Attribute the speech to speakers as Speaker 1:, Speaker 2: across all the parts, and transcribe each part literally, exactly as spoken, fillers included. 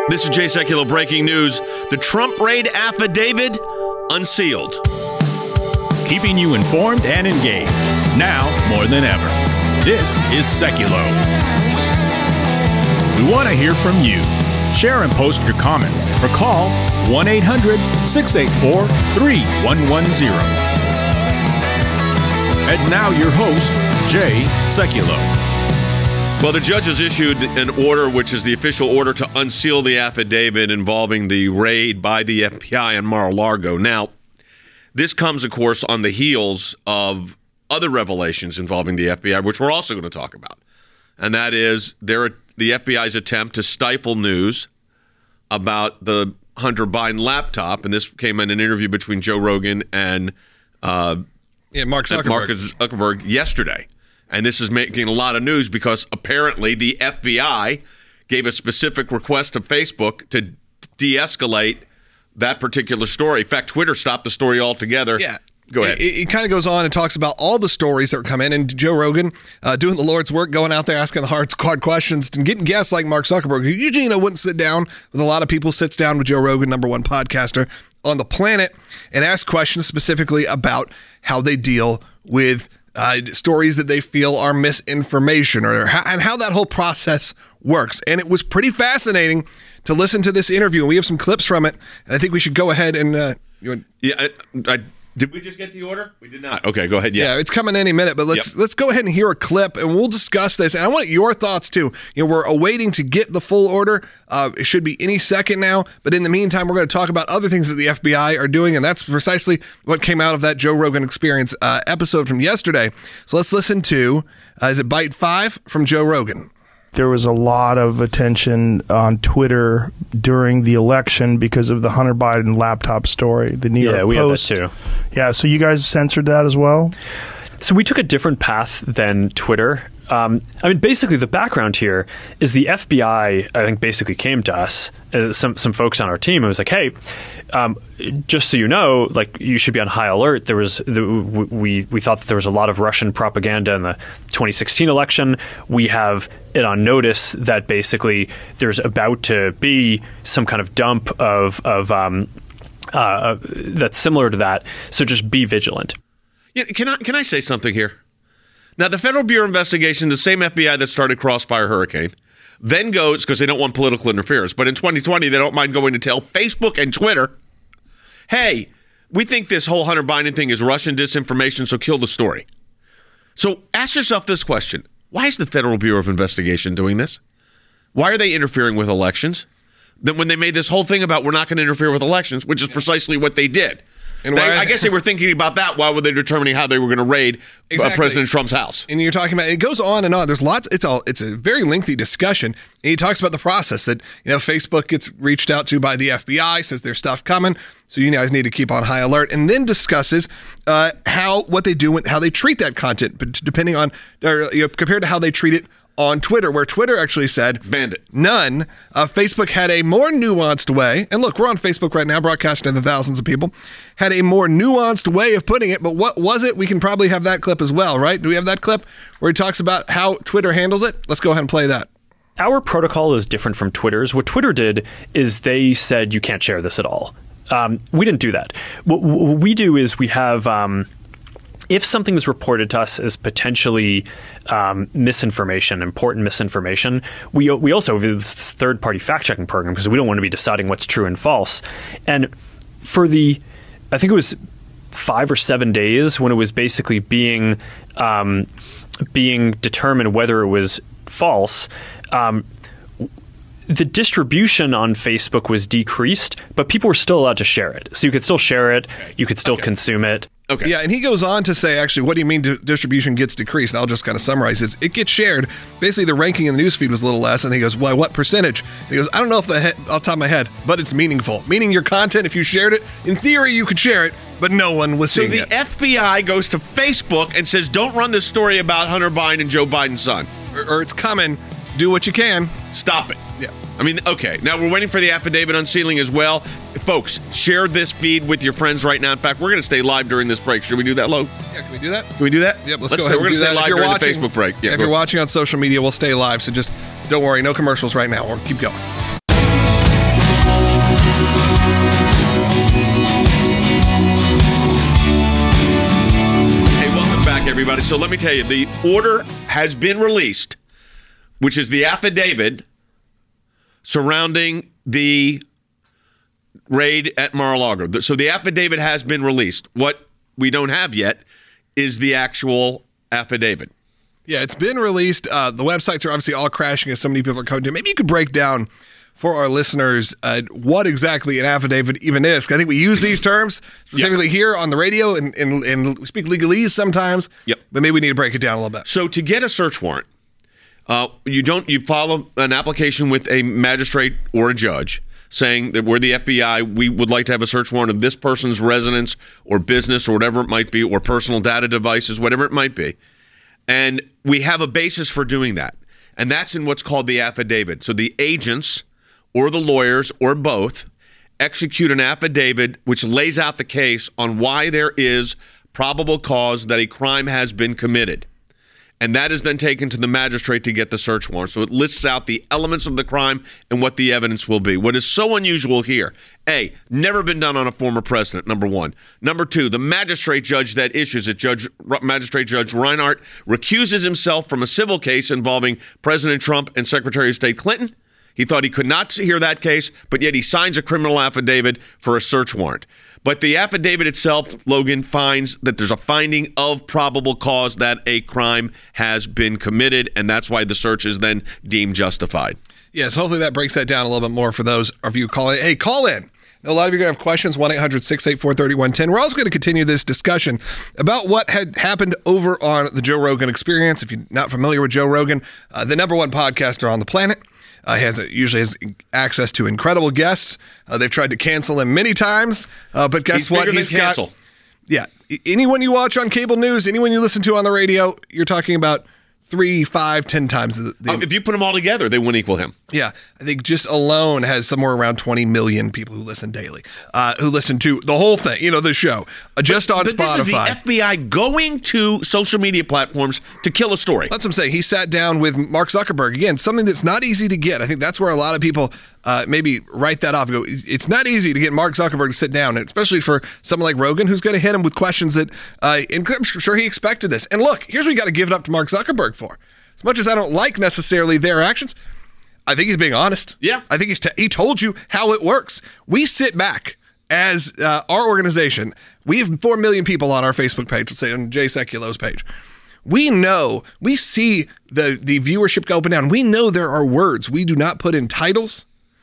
Speaker 1: This is Jay Sekulow breaking news. The Trump raid affidavit unsealed.
Speaker 2: Keeping you informed and engaged, now more than ever. This is Sekulow. We want to hear from you. Share and post your comments or call one eight hundred six eight four three one one zero. And now your host, Jay Sekulow.
Speaker 1: Well, the judge has issued an order, which is the official order to unseal the affidavit involving the raid by the F B I on Mar-a-Lago. Now, this comes, of course, on the heels of other revelations involving the F B I, which we're also going to talk about. And that is their, the F B I's attempt to stifle news about the Hunter Biden laptop. And this came in an interview between Joe Rogan and, uh,
Speaker 3: yeah, Mark Zuckerberg.
Speaker 1: Mark Zuckerberg yesterday. And this is making a lot of news because apparently the F B I gave a specific request to Facebook to de-escalate that particular story. In fact, Twitter stopped the story altogether.
Speaker 3: Yeah.
Speaker 1: Go ahead.
Speaker 3: It, it kind of goes on and talks about all the stories that come in, and Joe Rogan uh, doing the Lord's work, going out there asking the hard, hard questions and getting guests like Mark Zuckerberg, who usually you know, wouldn't sit down with a lot of people, sits down with Joe Rogan, number one podcaster on the planet, and asks questions specifically about how they deal with Uh, stories that they feel are misinformation, or how, and how that whole process works. And it was pretty fascinating to listen to this interview. We have some clips from it, and I think we should go ahead and... Uh, you want-
Speaker 1: yeah, I, I, did we just get the order? We did not. Okay, go ahead. Yeah,
Speaker 3: yeah it's coming any minute, but let's
Speaker 1: yep.
Speaker 3: let's go ahead and hear a clip, and we'll discuss this. And I want your thoughts, too. You know, we're awaiting to get the full order. Uh, it should be any second now, but in the meantime, we're going to talk about other things that the F B I are doing, and that's precisely what came out of that Joe Rogan Experience uh, episode from yesterday. So let's listen to, uh, is it Bite five from Joe Rogan?
Speaker 4: There was a lot of attention on Twitter during the election because of the Hunter Biden laptop story. The New
Speaker 5: yeah,
Speaker 4: York
Speaker 5: we
Speaker 4: Post.
Speaker 5: had that too.
Speaker 4: Yeah, so you guys censored that as well?
Speaker 5: So we took a different path than Twitter. Um, I mean, basically, the background here is the F B I, I think, basically came to us, uh, some some folks on our team, and was like, hey, um, just so you know, like, you should be on high alert. There was the, we we thought that there was a lot of Russian propaganda in the twenty sixteen election. We have it on notice that basically there's about to be some kind of dump of of um, uh, that's similar to that. So just be vigilant.
Speaker 1: Yeah, can I can I say something here? Now, the Federal Bureau of Investigation, the same F B I that started Crossfire Hurricane, then goes, because they don't want political interference, but in twenty twenty, they don't mind going to tell Facebook and Twitter, hey, we think this whole Hunter Biden thing is Russian disinformation, so kill the story. So ask yourself this question. Why is the Federal Bureau of Investigation doing this? Why are they interfering with elections? Then when they made this whole thing about we're not going to interfere with elections, which is precisely what they did. And they, I guess they were thinking about that while were they determining how they were going to raid exactly. uh, President Trump's house.
Speaker 3: And you're talking about, it goes on and on. There's lots, it's all, it's a very lengthy discussion. And he talks about the process that, you know, Facebook gets reached out to by the F B I, says there's stuff coming, so you guys need to keep on high alert, and then discusses uh, how, what they do, how they treat that content, but depending on, or, you know, compared to how they treat it on Twitter, where Twitter actually said,
Speaker 1: banned it.
Speaker 3: None. Uh, Facebook had a more nuanced way, and look, we're on Facebook right now, broadcasting to thousands of people, had a more nuanced way of putting it, but what was it? We can probably have that clip as well, right? Do we have that clip where he talks about how Twitter handles it? Let's go ahead and play that.
Speaker 5: Our protocol is different from Twitter's. What Twitter did is they said you can't share this at all. Um, we didn't do that. What, what we do is we have... Um, If something is reported to us as potentially um, misinformation, important misinformation, we we also have this third-party fact-checking program because we don't want to be deciding what's true and false. And for the, I think it was five or seven days when it was basically being um, being determined whether it was false, um, the distribution on Facebook was decreased, but people were still allowed to share it. So you could still share it, you could still okay. consume it.
Speaker 1: Okay.
Speaker 3: Yeah, and he goes on to say, actually, what do you mean di- distribution gets decreased? And I'll just kind of summarize this. It gets shared. Basically, the ranking in the newsfeed was a little less. And he goes, well, what percentage? And he goes, I don't know if the head, off the top of my head, but it's meaningful. Meaning your content, if you shared it, in theory, you could share it, but no one was
Speaker 1: so
Speaker 3: seeing it.
Speaker 1: So the F B I goes to Facebook and says, don't run this story about Hunter Biden and Joe Biden's son.
Speaker 3: Or, or it's coming. Do what you can.
Speaker 1: Stop it.
Speaker 3: Yeah.
Speaker 1: I mean, okay, now we're waiting for the affidavit unsealing as well. Folks, share this feed with your friends right now. In fact, we're going to stay live during this break. Should we do that, Lo?
Speaker 3: Yeah, can we do that?
Speaker 1: Can we do that?
Speaker 3: Yep, let's,
Speaker 1: let's
Speaker 3: go ahead
Speaker 1: We're
Speaker 3: and
Speaker 1: going to
Speaker 3: do
Speaker 1: stay
Speaker 3: that.
Speaker 1: live
Speaker 3: if you're
Speaker 1: during
Speaker 3: watching,
Speaker 1: the Facebook break. Yeah,
Speaker 3: if you're watching on social media, we'll stay live, so just don't worry, no commercials right now. We'll keep going.
Speaker 1: everybody. So let me tell you, the order has been released, which is the affidavit surrounding the raid at Mar-a-Lago. So the affidavit has been released. What we don't have yet is the actual affidavit.
Speaker 3: Yeah, it's been released. Uh, the websites are obviously all crashing as so many people are coming to. Maybe you could break down for our listeners uh, what exactly an affidavit even is. 'Cause I think we use these terms specifically yep. here on the radio, and, and, and we speak legalese sometimes. Yep. But maybe we need to break it down a little bit.
Speaker 1: So to get a search warrant, uh, you don't you follow an application with a magistrate or a judge saying that we're the F B I, we would like to have a search warrant of this person's residence or business or whatever it might be, or personal data devices, whatever it might be. And we have a basis for doing that. And that's in what's called the affidavit. So the agents or the lawyers or both execute an affidavit which lays out the case on why there is probable cause that a crime has been committed. And that is then taken to the magistrate to get the search warrant. So it lists out the elements of the crime and what the evidence will be. What is so unusual here, A, never been done on a former president, number one. Number two, the magistrate judge that issues it, Judge Magistrate Judge Reinhart, recuses himself from a civil case involving President Trump and Secretary of State Clinton. He thought he could not hear that case, but yet he signs a criminal affidavit for a search warrant. But the affidavit itself, Logan, finds that there's a finding of probable cause that a crime has been committed, and that's why the search is then deemed justified.
Speaker 3: Yes, hopefully that breaks that down a little bit more for those of you calling. Hey, call in. A lot of you are going to have questions, one eight hundred six eight four three one one zero. We're also going to continue this discussion about what had happened over on the Joe Rogan Experience. If you're not familiar with Joe Rogan, uh, the number one podcaster on the planet. Uh, he has usually has access to incredible guests. Uh, they've tried to cancel him many times, uh, but guess
Speaker 1: He's
Speaker 3: what?
Speaker 1: Bigger
Speaker 3: He's
Speaker 1: than
Speaker 3: got.
Speaker 1: cancel.
Speaker 3: Yeah, anyone you watch on cable news, anyone you listen to on the radio, you're talking about three, five, ten times the. the
Speaker 1: um, if you put them all together, they wouldn't equal him.
Speaker 3: Yeah, I think just alone has somewhere around twenty million people who listen daily, uh, who listen to the whole thing, you know, the show, uh, just
Speaker 1: but,
Speaker 3: on
Speaker 1: but
Speaker 3: Spotify.
Speaker 1: This is the F B I going to social media platforms to kill a story.
Speaker 3: That's what I'm saying. He sat down with Mark Zuckerberg. Again, something that's not easy to get. I think that's where a lot of people uh, maybe write that off. Go, it's not easy to get Mark Zuckerberg to sit down, and especially for someone like Rogan, who's going to hit him with questions that, uh, and I'm sure he expected this. And look, here's what you got to give it up to Mark Zuckerberg for. As much as I don't like necessarily their actions, I think he's being honest.
Speaker 1: Yeah.
Speaker 3: I think he's t- he told you how it works. We sit back as uh, our organization. We have four million people on our Facebook page, let's say on Jay Sekulo's page. We know, we see the, the viewership go up and down. We know there are words we do not put in titles.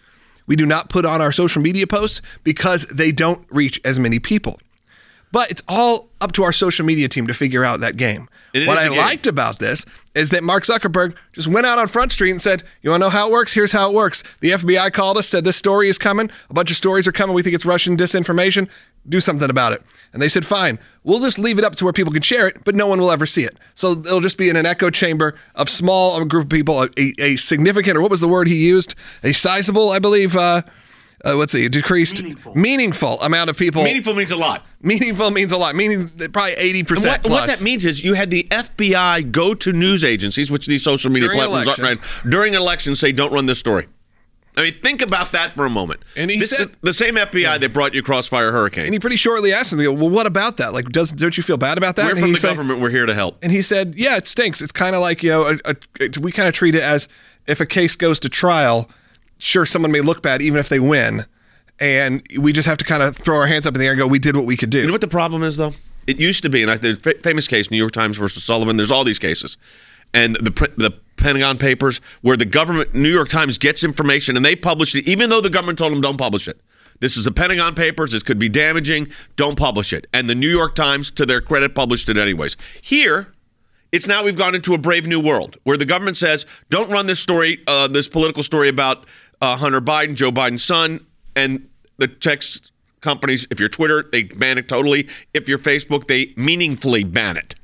Speaker 3: We do not put on our social media posts because they don't reach as many people. But it's all up to our social media team to figure out that game. What I liked about this is that Mark Zuckerberg just went out on Front Street and said, you want to know how it works? Here's how it works. The F B I called us, said this story is coming. A bunch of stories are coming. We think it's Russian disinformation. Do something about it. And they said, fine, we'll just leave it up to where people can share it, but no one will ever see it. So it'll just be in an echo chamber of small a group of people, a, a significant, or what was the word he used? A sizable, I believe, uh, Uh, let's see, decreased meaningful. meaningful amount of people.
Speaker 1: Meaningful means a lot.
Speaker 3: Meaningful means a lot. Meaning probably eighty percent
Speaker 1: what, what that means is you had the F B I go to news agencies, which these social media
Speaker 3: during
Speaker 1: platforms are, right, during an election, say, don't run this story. I mean, think about that for a moment. And he this said, is the same F B I yeah. that brought you Crossfire Hurricane.
Speaker 3: And he pretty shortly asked him, well, what about that? Like, does, don't you feel bad about that?
Speaker 1: We're
Speaker 3: and
Speaker 1: from
Speaker 3: he
Speaker 1: the
Speaker 3: said,
Speaker 1: government. We're here to help.
Speaker 3: And he said, yeah, it stinks. It's kind of like, you know, a, a, we kind of treat it as if a case goes to trial, sure, someone may look bad even if they win. And we just have to kind of throw our hands up in the air and go, we did what we could do.
Speaker 1: You know what the problem is, though? It used to be, and I, the famous case, New York Times versus Sullivan, there's all these cases. And the the Pentagon Papers, where the government, New York Times gets information and they publish it, even though the government told them don't publish it. This is the Pentagon Papers. This could be damaging. Don't publish it. And the New York Times, to their credit, published it anyways. Here, it's now we've gone into a brave new world where the government says, don't run this story, uh, this political story about uh, Hunter Biden, Joe Biden's son. And the text companies, if you're Twitter, they ban it totally. If you're Facebook, they meaningfully ban it.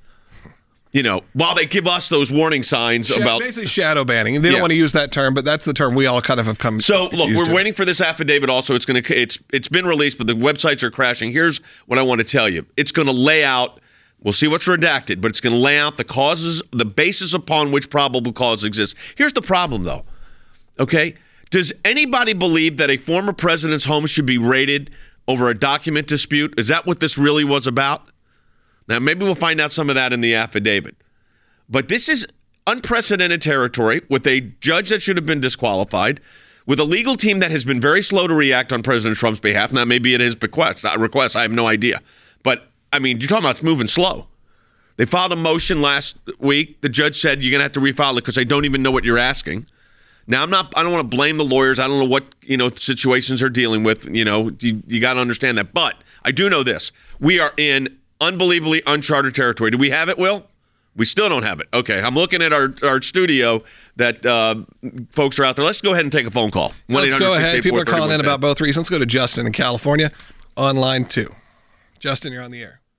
Speaker 1: You know, while they give us those warning signs
Speaker 3: Sh-
Speaker 1: about
Speaker 3: basically shadow banning, and they don't
Speaker 1: yeah.
Speaker 3: want to use that term, but that's the term we all kind of have come.
Speaker 1: So look, we're
Speaker 3: to.
Speaker 1: waiting for this affidavit. Also, it's going to it's it's been released, but the websites are crashing. Here's what I want to tell you: it's going to lay out. We'll see what's redacted, but it's going to lay out the causes, the basis upon which probable cause exists. Here's the problem, though. Okay. Does anybody believe that a former president's home should be raided over a document dispute? Is that what this really was about? Now, maybe we'll find out some of that in the affidavit. But this is unprecedented territory with a judge that should have been disqualified, with a legal team that has been very slow to react on President Trump's behalf. Now, maybe at his bequest, not request, I have no idea. But, I mean, you're talking about it's moving slow. They filed a motion last week. The judge said you're going to have to refile it because they don't even know what you're asking. Now, I'm not, I don't want to blame the lawyers. I don't know what, you know, situations they're dealing with. You know, you, you got to understand that. But I do know this. We are in unbelievably uncharted territory. Do we have it, Will? We still don't have it. Okay, I'm looking at our, our studio that uh, folks are out there. Let's go ahead and take a phone call.
Speaker 3: Let's go ahead. People are calling in about both reasons. Let's go to Justin in California on line two. Justin, you're on the air.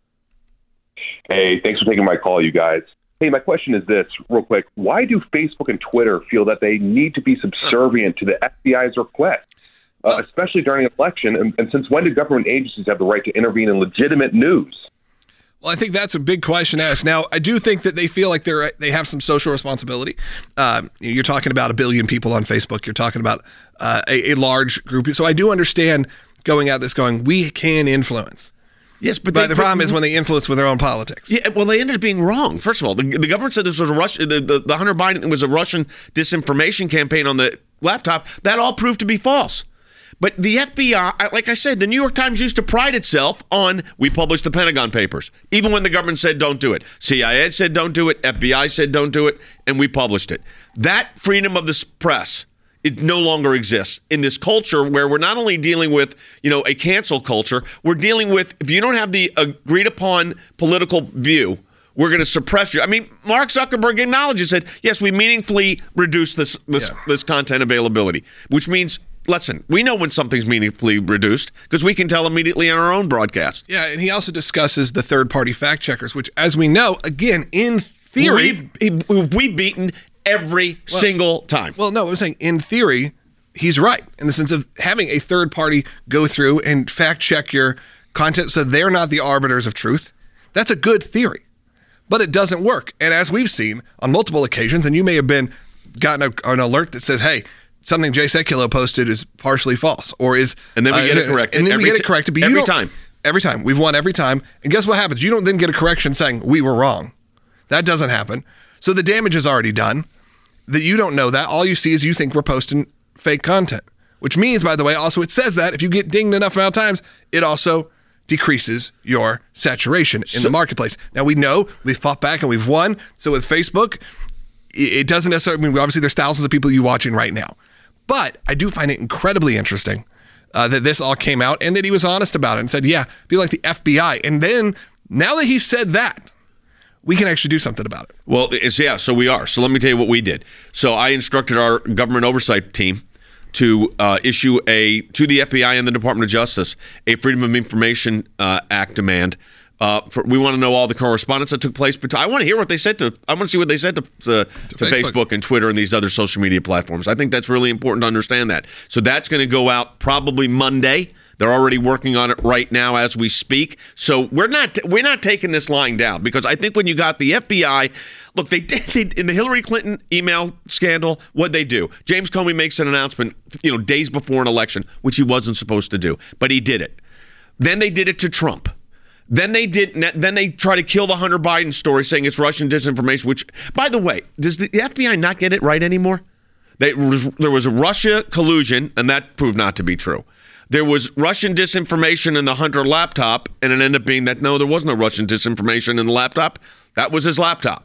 Speaker 6: Hey, thanks for taking my call, you guys. Hey, my question is this, real quick. Why do Facebook and Twitter feel that they need to be subservient to the F B I's request, uh, especially during an election? And, and since when do government agencies have the right to intervene in legitimate news?
Speaker 3: Well, I think that's a big question to ask. Now, I do think that they feel like they're they have some social responsibility. Um, you're talking about a billion people on Facebook. You're talking about uh, a, a large group. So I do understand going at this going, we can influence.
Speaker 1: Yes, but,
Speaker 3: but
Speaker 1: they,
Speaker 3: the problem is when they influence with their own politics.
Speaker 1: Yeah, well, they ended up being wrong. First of all, the, the government said this was a Russian. The, the, the Hunter Biden was a Russian disinformation campaign on the laptop. That all proved to be false. But the F B I, like I said, the New York Times used to pride itself on, we published the Pentagon Papers, even when the government said don't do it. C I A said don't do it. F B I said don't do it, and we published it. That freedom of the press, it no longer exists in this culture where we're not only dealing with, you know, a cancel culture, we're dealing with, if you don't have the agreed upon political view, we're going to suppress you. I mean, Mark Zuckerberg acknowledged, said, yes, we meaningfully reduce this this, yeah. this content availability, which means, listen, we know when something's meaningfully reduced because we can tell immediately on our own broadcast.
Speaker 3: Yeah, and he also discusses the third-party fact checkers, which, as we know, again, in theory,
Speaker 1: we've, we've beaten every well, single time.
Speaker 3: Well, no, I'm saying in theory, he's right in the sense of having a third party go through and fact check your content so they're not the arbiters of truth. That's a good theory, but it doesn't work. And as we've seen on multiple occasions, and you may have been gotten a, an alert that says, hey, something Jay Sekulow posted is partially false or is.
Speaker 1: And then we uh, get it corrected.
Speaker 3: And then
Speaker 1: every
Speaker 3: we get it corrected. But
Speaker 1: every
Speaker 3: you
Speaker 1: time.
Speaker 3: Every time. We've won every time. And guess what happens? You don't then get a correction saying we were wrong. That doesn't happen. So the damage is already done. That you don't know that. All you see is you think we're posting fake content, which means, by the way, also it says that if you get dinged enough amount of times, it also decreases your saturation in so, the marketplace. Now, we know we've fought back and we've won. So with Facebook, it doesn't necessarily, I mean, obviously there's thousands of people you watching right now. But I do find it incredibly interesting uh, that this all came out and that he was honest about it and said, yeah, be like the F B I. And then now that he said that, we can actually do something about it.
Speaker 1: Well, it's, yeah, so we are. So let me tell you what we did. So I instructed our government oversight team to uh, issue a, to the F B I and the Department of Justice, a Freedom of Information uh, Act demand. Uh, for, we want to know all the correspondence that took place. But I want to hear what they said to, I want to see what they said to, to, to, to Facebook. Facebook and Twitter and these other social media platforms. I think that's really important to understand that. So that's going to go out probably Monday. They're already working on it right now as we speak. So we're not we're not taking this lying down because I think when you got the F B I, look, they did they, in the Hillary Clinton email scandal, what'd they do? James Comey makes an announcement, you know, days before an election, which he wasn't supposed to do, but he did it. Then they did it to Trump. Then they did. Then they try to kill the Hunter Biden story, saying it's Russian disinformation. Which, by the way, does the F B I not get it right anymore? They, there was a Russia collusion, and that proved not to be true. There was Russian disinformation in the Hunter laptop, and it ended up being that, no, there was no Russian disinformation in the laptop. That was his laptop.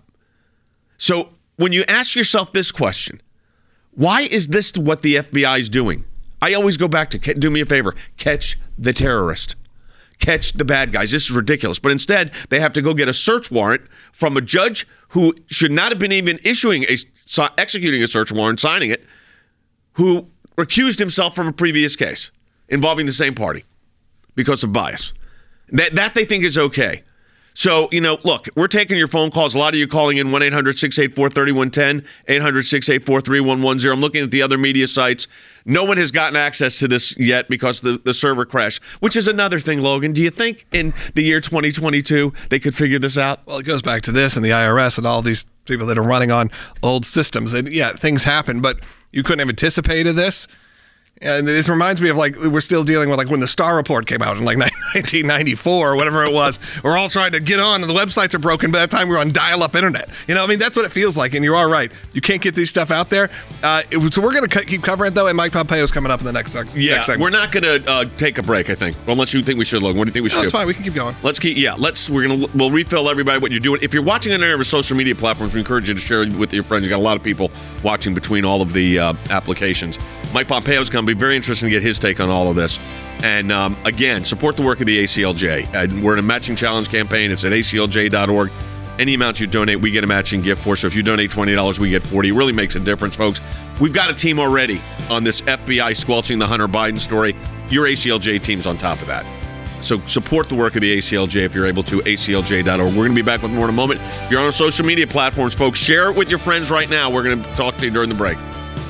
Speaker 1: So when you ask yourself this question, why is this what the F B I is doing? I always go back to, do me a favor, catch the terrorist. Catch the bad guys. This is ridiculous. But instead, they have to go get a search warrant from a judge who should not have been even issuing a, executing a search warrant, signing it, who recused himself from a previous case involving the same party because of bias. That that they think is okay. So, you know, look, we're taking your phone calls. A lot of you calling in one eight hundred six eight four three one one zero, eight hundred six eight four three one one zero. I'm looking at the other media sites. No one has gotten access to this yet because the, the server crashed, which is another thing, Logan. Do you think in the year twenty twenty-two they could figure this out?
Speaker 3: Well, it goes back to this and the I R S and all these people that are running on old systems. And yeah, things happen, but you couldn't have anticipated this. And this reminds me of like we're still dealing with like when the Star Report came out in like nineteen ninety-four or whatever it was. We're all trying to get on and the websites are broken. By that time we were on dial-up internet. You know, I mean, that's what it feels like. And you are right. You can't get these stuff out there. Uh, it, so we're going to keep covering it though. And Mike Pompeo's coming up in the next, next
Speaker 1: yeah,
Speaker 3: segment.
Speaker 1: We're not going to uh, take a break, I think. Unless you think we should, Logan. What do you think we should
Speaker 3: no,
Speaker 1: do?
Speaker 3: That's fine. We can keep going.
Speaker 1: Let's keep, yeah, let's, we're going to, we'll refill everybody what you're doing. If you're watching on any of our social media platforms, we encourage you to share with your friends. You got a lot of people watching between all of the uh, applications. Mike Pompeo's going to be very interesting to get his take on all of this. And um, again, support the work of the A C L J. Uh, we're in a matching challenge campaign. It's at A C L J dot org. Any amount you donate, we get a matching gift for. So if you donate twenty dollars, we get forty dollars. It really makes a difference, folks. We've got a team already on this F B I squelching the Hunter Biden story. Your A C L J team's on top of that. So support the work of the A C L J if you're able to, A C L J dot org. We're going to be back with more in a moment. If you're on our social media platforms, folks, share it with your friends right now. We're going to talk to you during the break.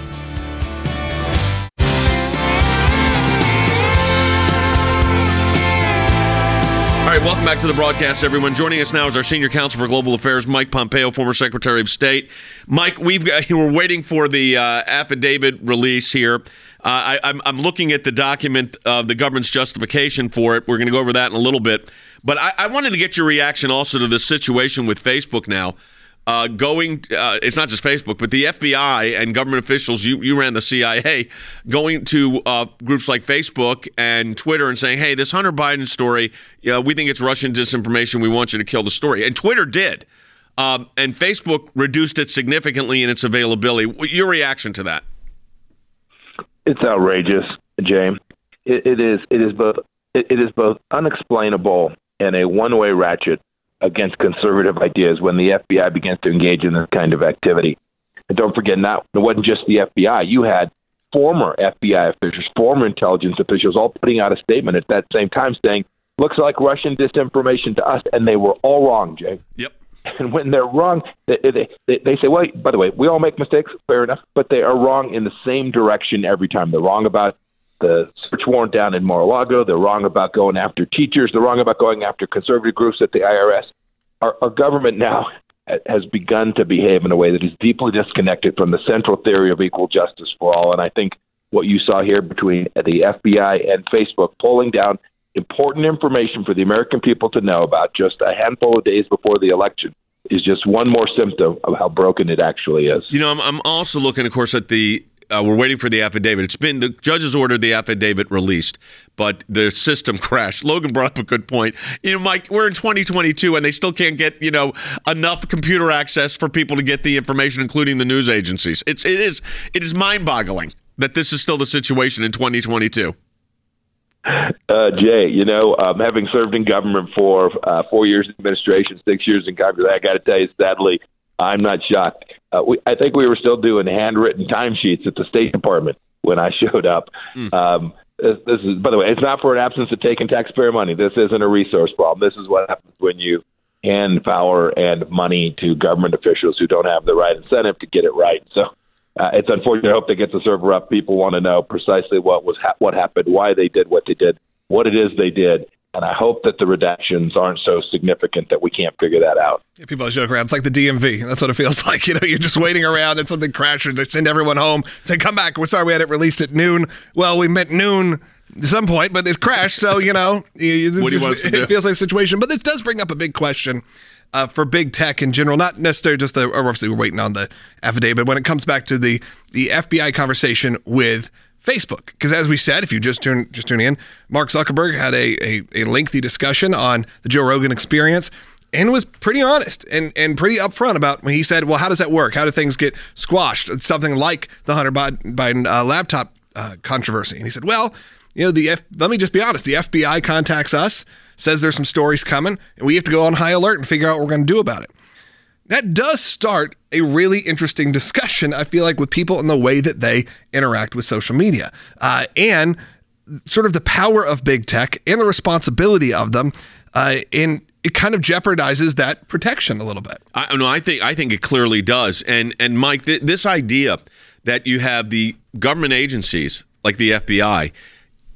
Speaker 1: All right, welcome back to the broadcast, everyone. Joining us now is our Senior Counsel for Global Affairs, Mike Pompeo, former Secretary of State. Mike, we've got, we're waiting for the uh, affidavit release here. Uh, I, I'm, I'm looking at the document of the government's justification for it. We're going to go over that in a little bit. But I, I wanted to get your reaction also to the situation with Facebook now. Uh, going, uh, it's not just Facebook, but the F B I and government officials, you, you ran the C I A, going to uh, groups like Facebook and Twitter and saying, hey, this Hunter Biden story, you know, we think it's Russian disinformation. We want you to kill the story. And Twitter did. Um, and Facebook reduced it significantly in its availability. Your reaction to that?
Speaker 7: It's outrageous, Jay. It, it is. It is both. It, it is both unexplainable and a one-way ratchet against conservative ideas when the F B I begins to engage in this kind of activity. And don't forget, not it wasn't just the F B I. You had former F B I officials, former intelligence officials, all putting out a statement at that same time saying, "Looks like Russian disinformation to us," and they were all wrong, Jay.
Speaker 1: Yep.
Speaker 7: And when they're wrong, they, they, they, they say, well, by the way, we all make mistakes, fair enough, but they are wrong in the same direction every time. They're wrong about the search warrant down in Mar-a-Lago. They're wrong about going after teachers. They're wrong about going after conservative groups at the I R S. Our, our government now has begun to behave in a way that is deeply disconnected from the central theory of equal justice for all. And I think what you saw here between the F B I and Facebook pulling down important information for the American people to know about just a handful of days before the election is just one more symptom of how broken it actually is.
Speaker 1: You know, I'm, I'm also looking, of course, at the Uh, we're waiting for the affidavit. It's been the judges ordered the affidavit released, but the system crashed. Logan brought up a good point. You know, Mike, we're in twenty twenty-two, and they still can't get you know enough computer access for people to get the information, including the news agencies. It's it is it is mind-boggling that this is still the situation in twenty twenty-two.
Speaker 7: Uh, Jay, you know, um, having served in government for uh, four years in administration, six years in Congress, I got to tell you, sadly, I'm not shocked. Uh, we, I think we were still doing handwritten timesheets at the State Department when I showed up. Mm. Um, this, this is, by the way, it's not for an absence of taking taxpayer money. This isn't a resource problem. This is what happens when you hand power and money to government officials who don't have the right incentive to get it right. So uh, it's unfortunate. I hope they get the server up. People want to know precisely what was ha- what happened, why they did what they did, what it is they did. And I hope that the redactions aren't so significant that we can't figure that out.
Speaker 3: Yeah, people always joke around. It's like the D M V. That's what it feels like. You know, you're just waiting around and something crashes. They send everyone home. Say, come back. We're sorry we had it released at noon. Well, we meant noon at some point, but it crashed. So, you know, what do you want us to do? It feels like a situation. But this does bring up a big question uh, for big tech in general. Not necessarily just the, or obviously we're waiting on the affidavit. When it comes back to the, the F B I conversation with Facebook, because as we said, if you just turn just tuning in, Mark Zuckerberg had a, a a lengthy discussion on the Joe Rogan Experience and was pretty honest and and pretty upfront about when he said, well, how does that work? How do things get squashed? It's something like the Hunter Biden uh, laptop uh, controversy. And he said, well, you know, the F- let me just be honest. The F B I contacts us, says there's some stories coming, and we have to go on high alert and figure out what we're going to do about it. That does start a really interesting discussion, I feel like, with people and the way that they interact with social media uh, and sort of the power of big tech and the responsibility of them. Uh, and it kind of jeopardizes that protection a little bit.
Speaker 1: I no, I think I think it clearly does. And and Mike, th- this idea that you have the government agencies like the F B I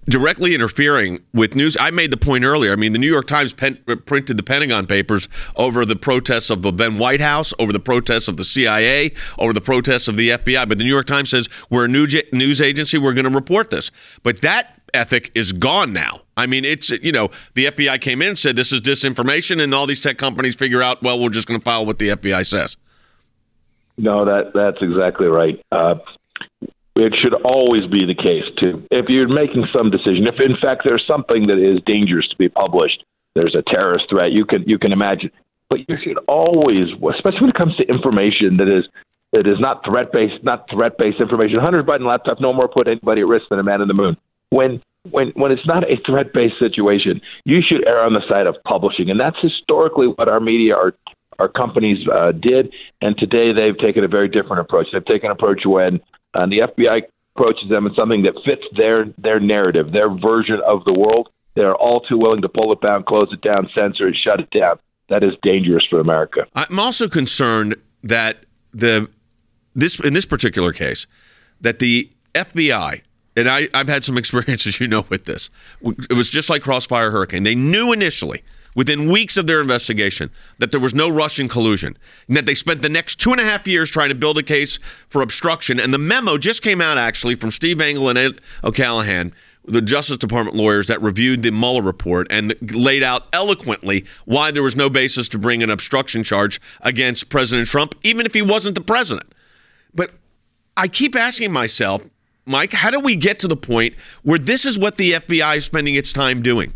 Speaker 1: directly interfering with news. I made the point earlier. I mean, the New York Times pen, printed the Pentagon Papers over the protests of the then White House, over the protests of the C I A, over the protests of the F B I. But the New York Times says we're a news agency. We're going to report this. But that ethic is gone now. I mean, it's, you know, the F B I came in and said this is disinformation, and all these tech companies figure out, well, we're just going to follow what the F B I says.
Speaker 7: No, that that's exactly right. Uh, It should always be the case, too. If you're making some decision, if in fact there's something that is dangerous to be published, there's a terrorist threat, you can you can imagine. But you should always, especially when it comes to information that is that is not threat-based, not threat-based information. Hunter Biden laptop no more put anybody at risk than a man in the moon. When when when it's not a threat-based situation, you should err on the side of publishing, and that's historically what our media, our our companies uh, did. And today they've taken a very different approach. They've taken an approach when And the F B I approaches them as something that fits their their narrative, their version of the world. They're all too willing to pull it down, close it down, censor it, shut it down. That is dangerous for America.
Speaker 1: I'm also concerned that the this in this particular case, that the F B I, and I, I've had some experience, as you know, with this. It was just like Crossfire Hurricane. They knew initially, within weeks of their investigation, that there was no Russian collusion, and that they spent the next two and a half years trying to build a case for obstruction. And the memo just came out, actually, from Steve Engel and Ed O'Callaghan, the Justice Department lawyers that reviewed the Mueller report and laid out eloquently why there was no basis to bring an obstruction charge against President Trump, even if he wasn't the president. But I keep asking myself, Mike, how do we get to the point where this is what the F B I is spending its time doing?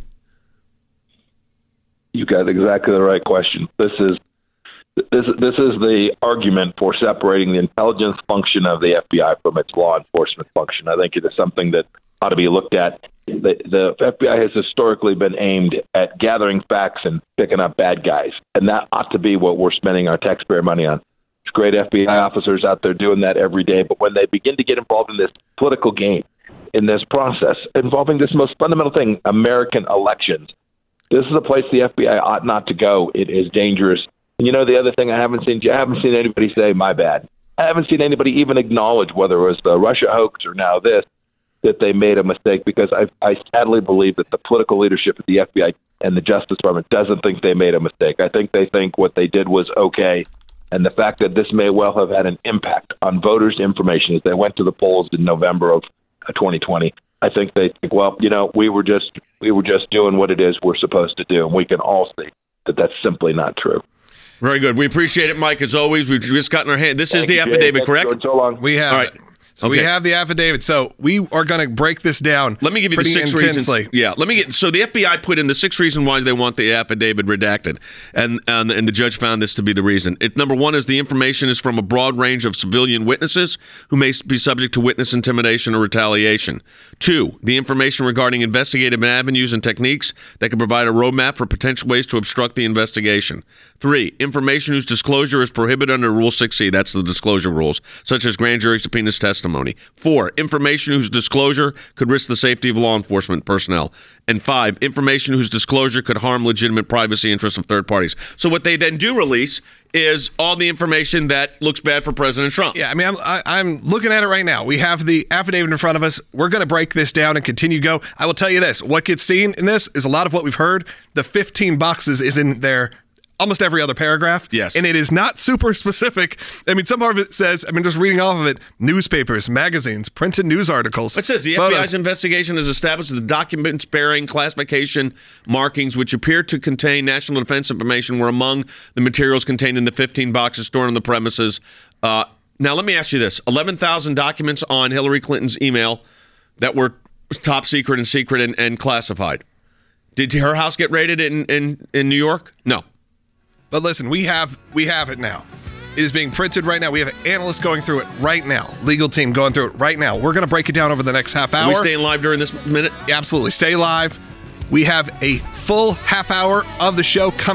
Speaker 7: You got exactly the right question. This is this this is the argument for separating the intelligence function of the F B I from its law enforcement function. I think it is something that ought to be looked at. The, the F B I has historically been aimed at gathering facts and picking up bad guys, and that ought to be what we're spending our taxpayer money on. There's great F B I officers out there doing that every day, but when they begin to get involved in this political game, in this process involving this most fundamental thing, American elections, this is a place the F B I ought not to go. It is dangerous. And you know, the other thing I haven't seen, I haven't seen anybody say, my bad. I haven't seen anybody even acknowledge, whether it was the Russia hoax or now this, that they made a mistake, because I, I sadly believe that the political leadership at the F B I and the Justice Department doesn't think they made a mistake. I think they think what they did was okay. And the fact that this may well have had an impact on voters' information as they went to the polls in November of twenty twenty, I think they think, well, you know, we were just we were just doing what it is we're supposed to do, and we can all see that that's simply not true.
Speaker 1: Very good. We appreciate it, Mike. As always, we've just gotten our hand. This
Speaker 7: Thank
Speaker 1: is the
Speaker 7: you,
Speaker 1: affidavit,
Speaker 7: Jay.
Speaker 1: correct?
Speaker 7: So long.
Speaker 3: We have
Speaker 1: all right.
Speaker 3: it. So
Speaker 1: Okay.
Speaker 3: we have the affidavit. So we are going to break this down.
Speaker 1: Let me give you the
Speaker 3: pretty
Speaker 1: six
Speaker 3: intensely.
Speaker 1: reasons. Yeah, let me get. So the F B I put in the six reasons why they want the affidavit redacted, and and, and the judge found this to be the reason. It, number one is the information is from a broad range of civilian witnesses who may be subject to witness intimidation or retaliation. Two, the information regarding investigative avenues and techniques that can provide a roadmap for potential ways to obstruct the investigation. Three, information whose disclosure is prohibited under Rule six C, that's the disclosure rules, such as grand jury subpoenas testimony. Four, information whose disclosure could risk the safety of law enforcement personnel. And five, information whose disclosure could harm legitimate privacy interests of third parties. So what they then do release is all the information that looks bad for President Trump.
Speaker 3: Yeah, I mean, I'm I, I'm looking at it right now. We have the affidavit in front of us. We're going to break this down and continue to go. I will tell you this. What gets seen in this is a lot of what we've heard. The fifteen boxes is in there. Almost every other paragraph.
Speaker 1: Yes.
Speaker 3: And it is not super specific. I mean, some part of it says, I mean, just reading off of it, newspapers, magazines, printed news articles.
Speaker 1: It says the
Speaker 3: photos.
Speaker 1: F B I's investigation has established that the documents bearing classification markings which appear to contain national defense information were among the materials contained in the fifteen boxes stored on the premises. Uh, now, let me ask you this. eleven thousand documents on Hillary Clinton's email that were top secret and secret and, and classified. Did her house get raided in, in, in New York? No.
Speaker 3: But listen, we have we have it now. It is being printed right now. We have analysts going through it right now. Legal team going through it right now. We're going to break it down over the next half hour.
Speaker 1: Are we staying live during this minute?
Speaker 3: Absolutely. Stay live. We have a full half hour of the show coming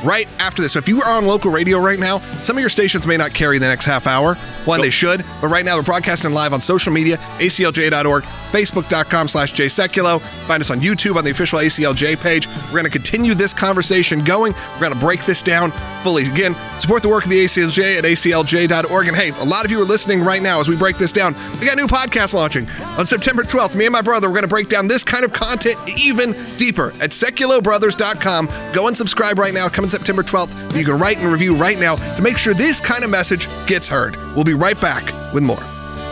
Speaker 3: right after this. So if you are on local radio right now, some of your stations may not carry the next half hour. One, nope. They should. But right now, we're broadcasting live on social media, A C L J dot org, Facebook.com slash Jay Sekulow. Find us on YouTube on the official A C L J page. We're going to continue this conversation going. We're going to break this down fully. Again, support the work of the A C L J at A C L J dot org. And hey, a lot of you are listening right now as we break this down. We got a new podcast launching on September twelfth. Me and my brother, we're going to break down this kind of content even deeper at Sekulow Brothers dot com. Go and subscribe right now. Coming September twelfth. You can write and review right now to make sure this kind of message gets heard. We'll be right back with more.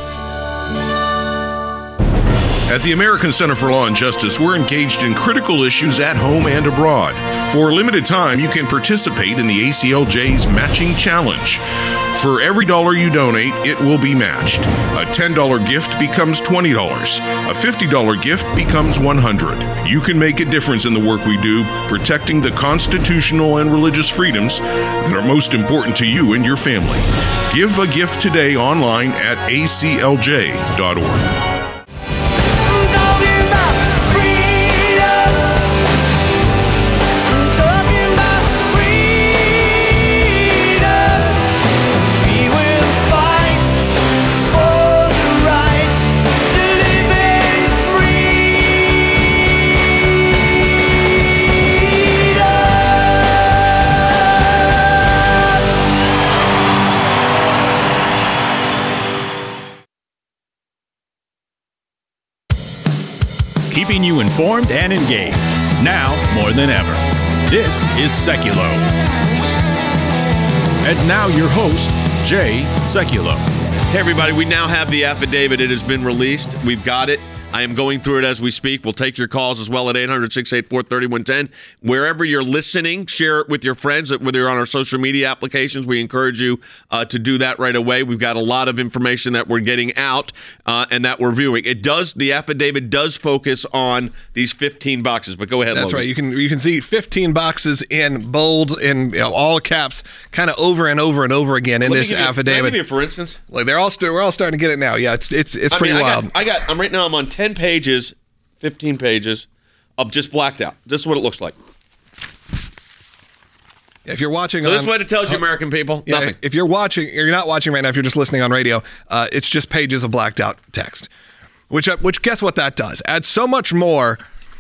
Speaker 8: At the American Center for Law and Justice, we're engaged in critical issues at home and abroad. For a limited time, you can participate in the A C L J's Matching Challenge. For every dollar you donate, it will be matched. A ten dollars gift becomes twenty dollars. A fifty dollars gift becomes one hundred dollars. You can make a difference in the work we do, protecting the constitutional and religious freedoms that are most important to you and your family. Give a gift today online at A C L J dot org.
Speaker 2: Keeping you informed and engaged, now more than ever. This is Sekulow. And now your host, Jay Sekulow.
Speaker 1: Hey everybody, we now have the affidavit. It has been released. We've got it. I am going through it as we speak. We'll take your calls as well at eight hundred, six eight four, three one one zero. Wherever you're listening, share it with your friends. Whether you're on our social media applications, we encourage you uh, to do that right away. We've got a lot of information that we're getting out uh, and that we're viewing. It does, the affidavit does focus on these fifteen boxes, but go ahead,
Speaker 3: That's
Speaker 1: Logan.
Speaker 3: right. You can you can see fifteen boxes in bold, in you know, all caps, kind of over and over and over again in
Speaker 1: Let
Speaker 3: this
Speaker 1: me give you,
Speaker 3: affidavit.
Speaker 1: Can I give you, for instance?
Speaker 3: Like they're all st- we're all starting to get it now. Yeah, it's it's it's
Speaker 1: I
Speaker 3: pretty
Speaker 1: mean, I
Speaker 3: wild.
Speaker 1: Got, I got. I'm right now. I'm on ten pages, fifteen pages of just blacked out. This is what it looks like.
Speaker 3: If you're watching,
Speaker 1: so
Speaker 3: on,
Speaker 1: this is what it tells you, American people.
Speaker 3: Yeah,
Speaker 1: Nothing.
Speaker 3: If you're watching, or you're not watching right now. If you're just listening on radio, uh, it's just pages of blacked out text. Which, uh, which, guess what that does? Adds so much more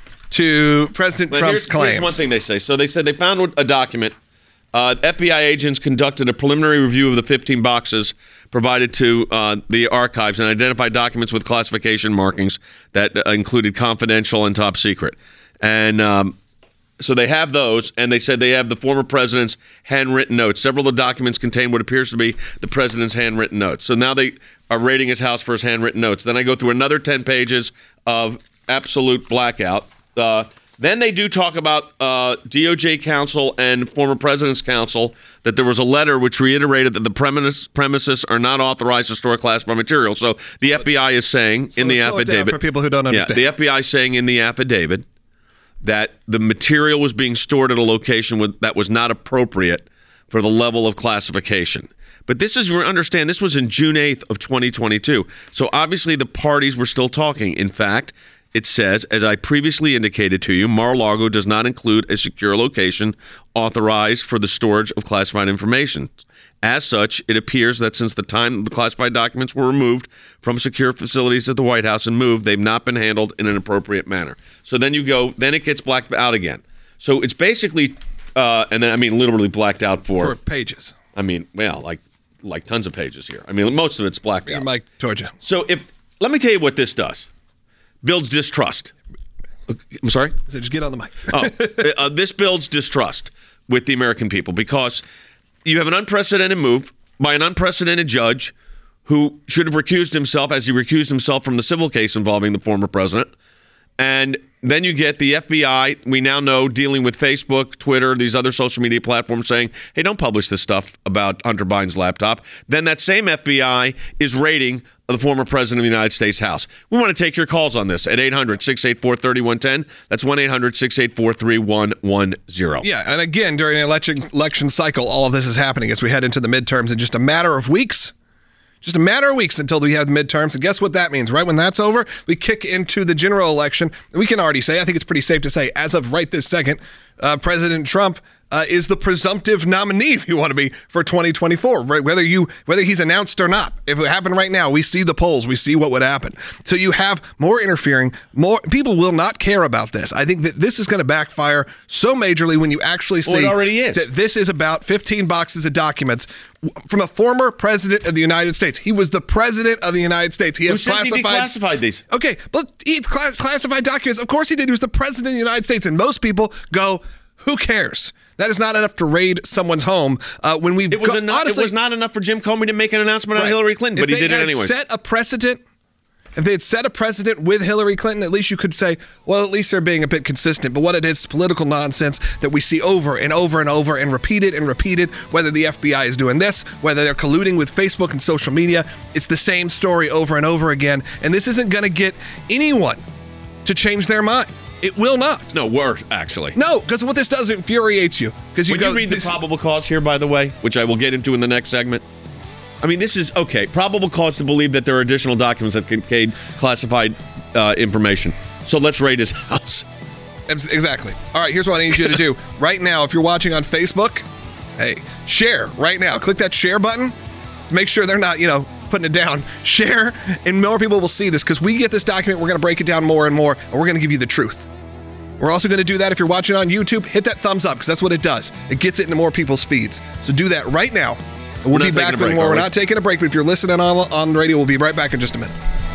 Speaker 3: to President
Speaker 1: But
Speaker 3: Trump's
Speaker 1: here's,
Speaker 3: claims.
Speaker 1: Here's one thing they say. So they said they found a document. Uh, F B I agents conducted a preliminary review of the fifteen boxes provided to uh, the archives and identified documents with classification markings that uh, included confidential and top secret. And um, so they have those, and they said they have the former president's handwritten notes. Several of the documents contain what appears to be the president's handwritten notes. So now they are raiding his house for his handwritten notes. Then I go through another ten pages of absolute blackout. Uh, Then they do talk about uh, D O J counsel and former president's counsel that there was a letter which reiterated that the premise, premises are not authorized to store classified material. So the F B I is saying
Speaker 3: so
Speaker 1: in the
Speaker 3: slow it down
Speaker 1: affidavit,
Speaker 3: for people who don't understand.
Speaker 1: Yeah, the F B I is saying in the affidavit that the material was being stored at a location with, that was not appropriate for the level of classification. But this is, understand, this was in June eighth of twenty twenty-two. So obviously the parties were still talking. In fact, it says, as I previously indicated to you, Mar-a-Lago does not include a secure location authorized for the storage of classified information. As such, it appears that since the time the classified documents were removed from secure facilities at the White House and moved, they've not been handled in an appropriate manner. So then you go, then it gets blacked out again. So it's basically, uh, and then I mean literally blacked out for,
Speaker 3: for pages.
Speaker 1: I mean, well, like like tons of pages here. I mean, most of it's blacked
Speaker 3: Yeah,
Speaker 1: out.
Speaker 3: Mike told you.
Speaker 1: So if let me tell you what this does. Builds distrust. I'm sorry?
Speaker 3: So just get on the mic.
Speaker 1: oh, uh, this builds distrust with the American people because you have an unprecedented move by an unprecedented judge who should have recused himself as he recused himself from the civil case involving the former president. And then you get the F B I, we now know, dealing with Facebook, Twitter, these other social media platforms saying, hey, don't publish this stuff about Hunter Biden's laptop. Then that same F B I is raiding the former president of the United States House. We want to take your calls on this at eight hundred, six eight four, three one one zero. That's one eight hundred, six eight four, three one one zero.
Speaker 3: Yeah, and again, during an election, election cycle, all of this is happening as we head into the midterms in just a matter of weeks. Just a matter of weeks until we have the midterms. And guess what that means? Right when that's over, we kick into the general election. We can already say, I think it's pretty safe to say, as of right this second, uh, President Trump uh, is the presumptive nominee, if you want to be, for twenty twenty-four, right? Whether you whether he's announced or not. If it happened right now, we see the polls, we see what would happen. So you have more interfering, more people will not care about this. I think that this is going to backfire so majorly when you actually see
Speaker 1: well, it already is.
Speaker 3: that this is about fifteen boxes of documents from a former president of the United States. He was the president of the United States. He
Speaker 1: Who
Speaker 3: has
Speaker 1: said he
Speaker 3: classified
Speaker 1: declassified these?
Speaker 3: Okay, but he's class- classified documents. Of course he did. He was the president of the United States, and most people go, "Who cares?" That is not enough to raid someone's home. Uh, when we've
Speaker 1: It was,
Speaker 3: go-
Speaker 1: enough,
Speaker 3: honestly,
Speaker 1: it was not enough for Jim Comey to make an announcement
Speaker 3: right.
Speaker 1: on Hillary Clinton, but
Speaker 3: If
Speaker 1: he did
Speaker 3: they
Speaker 1: it
Speaker 3: had
Speaker 1: anyway.
Speaker 3: Set a precedent. If they had set a precedent with Hillary Clinton, at least you could say, well, at least they're being a bit consistent. But what it is, is political nonsense that we see over and over and over and repeated and repeated, whether the F B I is doing this, whether they're colluding with Facebook and social media. It's the same story over and over again. And this isn't going to get anyone to change their mind. It will not.
Speaker 1: No, worse, actually.
Speaker 3: No, because what this does, it infuriates you. Because you
Speaker 1: When
Speaker 3: go,
Speaker 1: you read
Speaker 3: this-
Speaker 1: the probable cause here, by the way, which I will get into in the next segment, I mean, this is, okay, probable cause to believe that there are additional documents that contain classified uh, information. So let's raid his house.
Speaker 3: Exactly. All right, here's what I need you to do. Right now, if you're watching on Facebook, hey, share right now. Click that share button. Make sure they're not, you know, putting it down. Share, and more people will see this because we get this document. We're going to break it down more and more, and we're going to give you the truth. We're also going to do that if you're watching on YouTube. Hit that thumbs up because that's what it does. It gets it into more people's feeds. So do that right now. And we'll
Speaker 1: We're
Speaker 3: be
Speaker 1: not
Speaker 3: back
Speaker 1: taking a
Speaker 3: with
Speaker 1: break,
Speaker 3: more.
Speaker 1: are
Speaker 3: We're
Speaker 1: we?
Speaker 3: not taking a break, but if you're listening on on radio, we'll be right back in just a minute.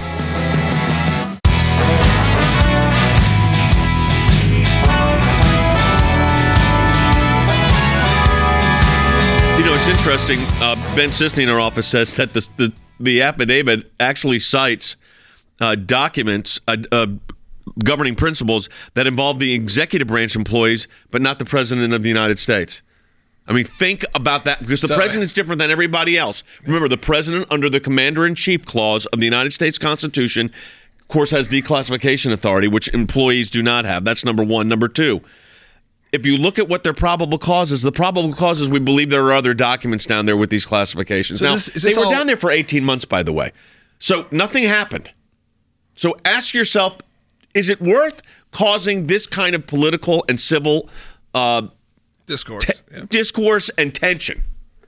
Speaker 1: You know, it's interesting. Uh, Ben Sisney in our office says that the the, the affidavit actually cites uh, documents, uh, uh, governing principles that involve the executive branch employees, but not the president of the United States. I mean, think about that, because the
Speaker 3: So-
Speaker 1: president's different than everybody else. Remember, the president, under the Commander-in-Chief Clause of the United States Constitution, of course, has declassification authority, which employees do not have. That's number one. Number two, if you look at what their probable cause is, the probable cause is we believe there are other documents down there with these classifications.
Speaker 3: So
Speaker 1: now,
Speaker 3: this- is
Speaker 1: they
Speaker 3: this
Speaker 1: were
Speaker 3: all-
Speaker 1: down there for eighteen months, by the way. So nothing happened. So ask yourself, is it worth causing this kind of political and civil uh,
Speaker 3: Discourse.
Speaker 1: te-
Speaker 3: Yeah.
Speaker 1: discourse and tension?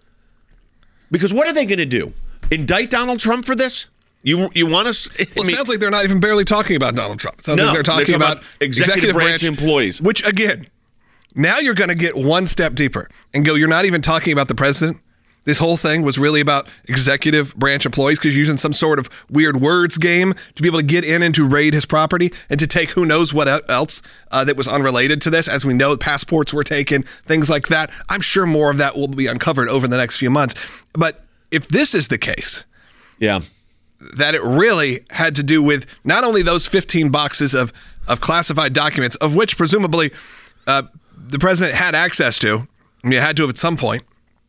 Speaker 1: Because what are they going to do? Indict Donald Trump for this? You you want us?
Speaker 3: Well, it sounds like they're not even barely talking about Donald Trump. It sounds
Speaker 1: No,
Speaker 3: like they're talking
Speaker 1: they're talking
Speaker 3: about,
Speaker 1: about executive branch employees.
Speaker 3: Which, again, now you're going to get one step deeper and go, you're not even talking about the president. This whole thing was really about executive branch employees because you're using some sort of weird words game to be able to get in and to raid his property and to take who knows what else uh, that was unrelated to this. As we know, passports were taken, things like that. I'm sure more of that will be uncovered over the next few months. But if this is the case,
Speaker 1: yeah.
Speaker 3: that it really had to do with not only those fifteen boxes of, of classified documents, of which presumably uh, the president had access to, and you had to have at some point.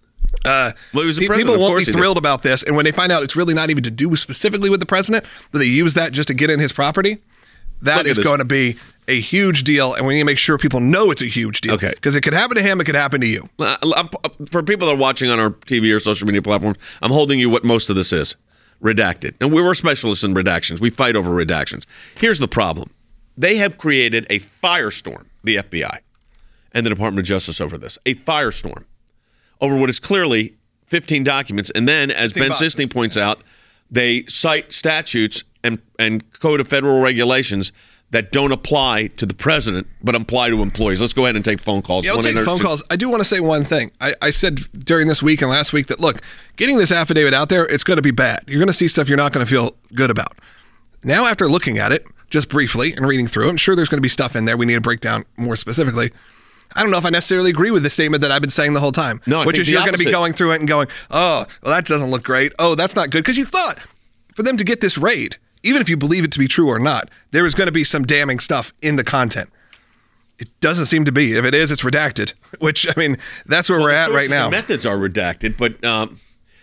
Speaker 3: Uh,
Speaker 1: well, he was the
Speaker 3: pe-
Speaker 1: president,
Speaker 3: people
Speaker 1: of
Speaker 3: won't
Speaker 1: course
Speaker 3: be
Speaker 1: he did.
Speaker 3: thrilled about this, and when they find out it's really not even to do specifically with the president, but they use that just to get in his property, that
Speaker 1: Look at
Speaker 3: is
Speaker 1: this.
Speaker 3: going to be a huge deal, and we need to make sure people know it's a huge deal.
Speaker 1: Okay.
Speaker 3: Because it could happen to him, it could happen to you.
Speaker 1: Uh, I'm- For people that are watching on our T V or social media platforms, I'm holding you what most of this is. Redacted. And we were specialists in redactions. We fight over redactions. Here's the problem. They have created a firestorm, the F B I and the Department of Justice, over this. A firestorm over what is clearly fifteen documents. And then, as Ben
Speaker 3: boxes.
Speaker 1: Sisney points out, they cite statutes and, and Code of Federal Regulations that don't apply to the president, but apply to employees. Let's go ahead and take phone calls.
Speaker 3: Yeah, I'll take phone calls. I do want to say one thing. I, I said during this week and last week that, look, getting this affidavit out there, it's going to be bad. You're going to see stuff you're not going to feel good about. Now, after looking at it, just briefly and reading through it, I'm sure there's going to be stuff in there we need to break down more specifically. I don't know if I necessarily agree with the statement that I've been saying the whole time,
Speaker 1: No, I
Speaker 3: which
Speaker 1: think
Speaker 3: is
Speaker 1: the
Speaker 3: you're going to be
Speaker 1: opposite.
Speaker 3: going through it and going, oh, well, that doesn't look great. Oh, that's not good. Because you thought for them to get this raid, even if you believe it to be true or not, there is going to be some damning stuff in the content. It doesn't seem to be. If it is, it's redacted, which, I mean, that's where we're at right now.
Speaker 1: The methods are redacted, but um,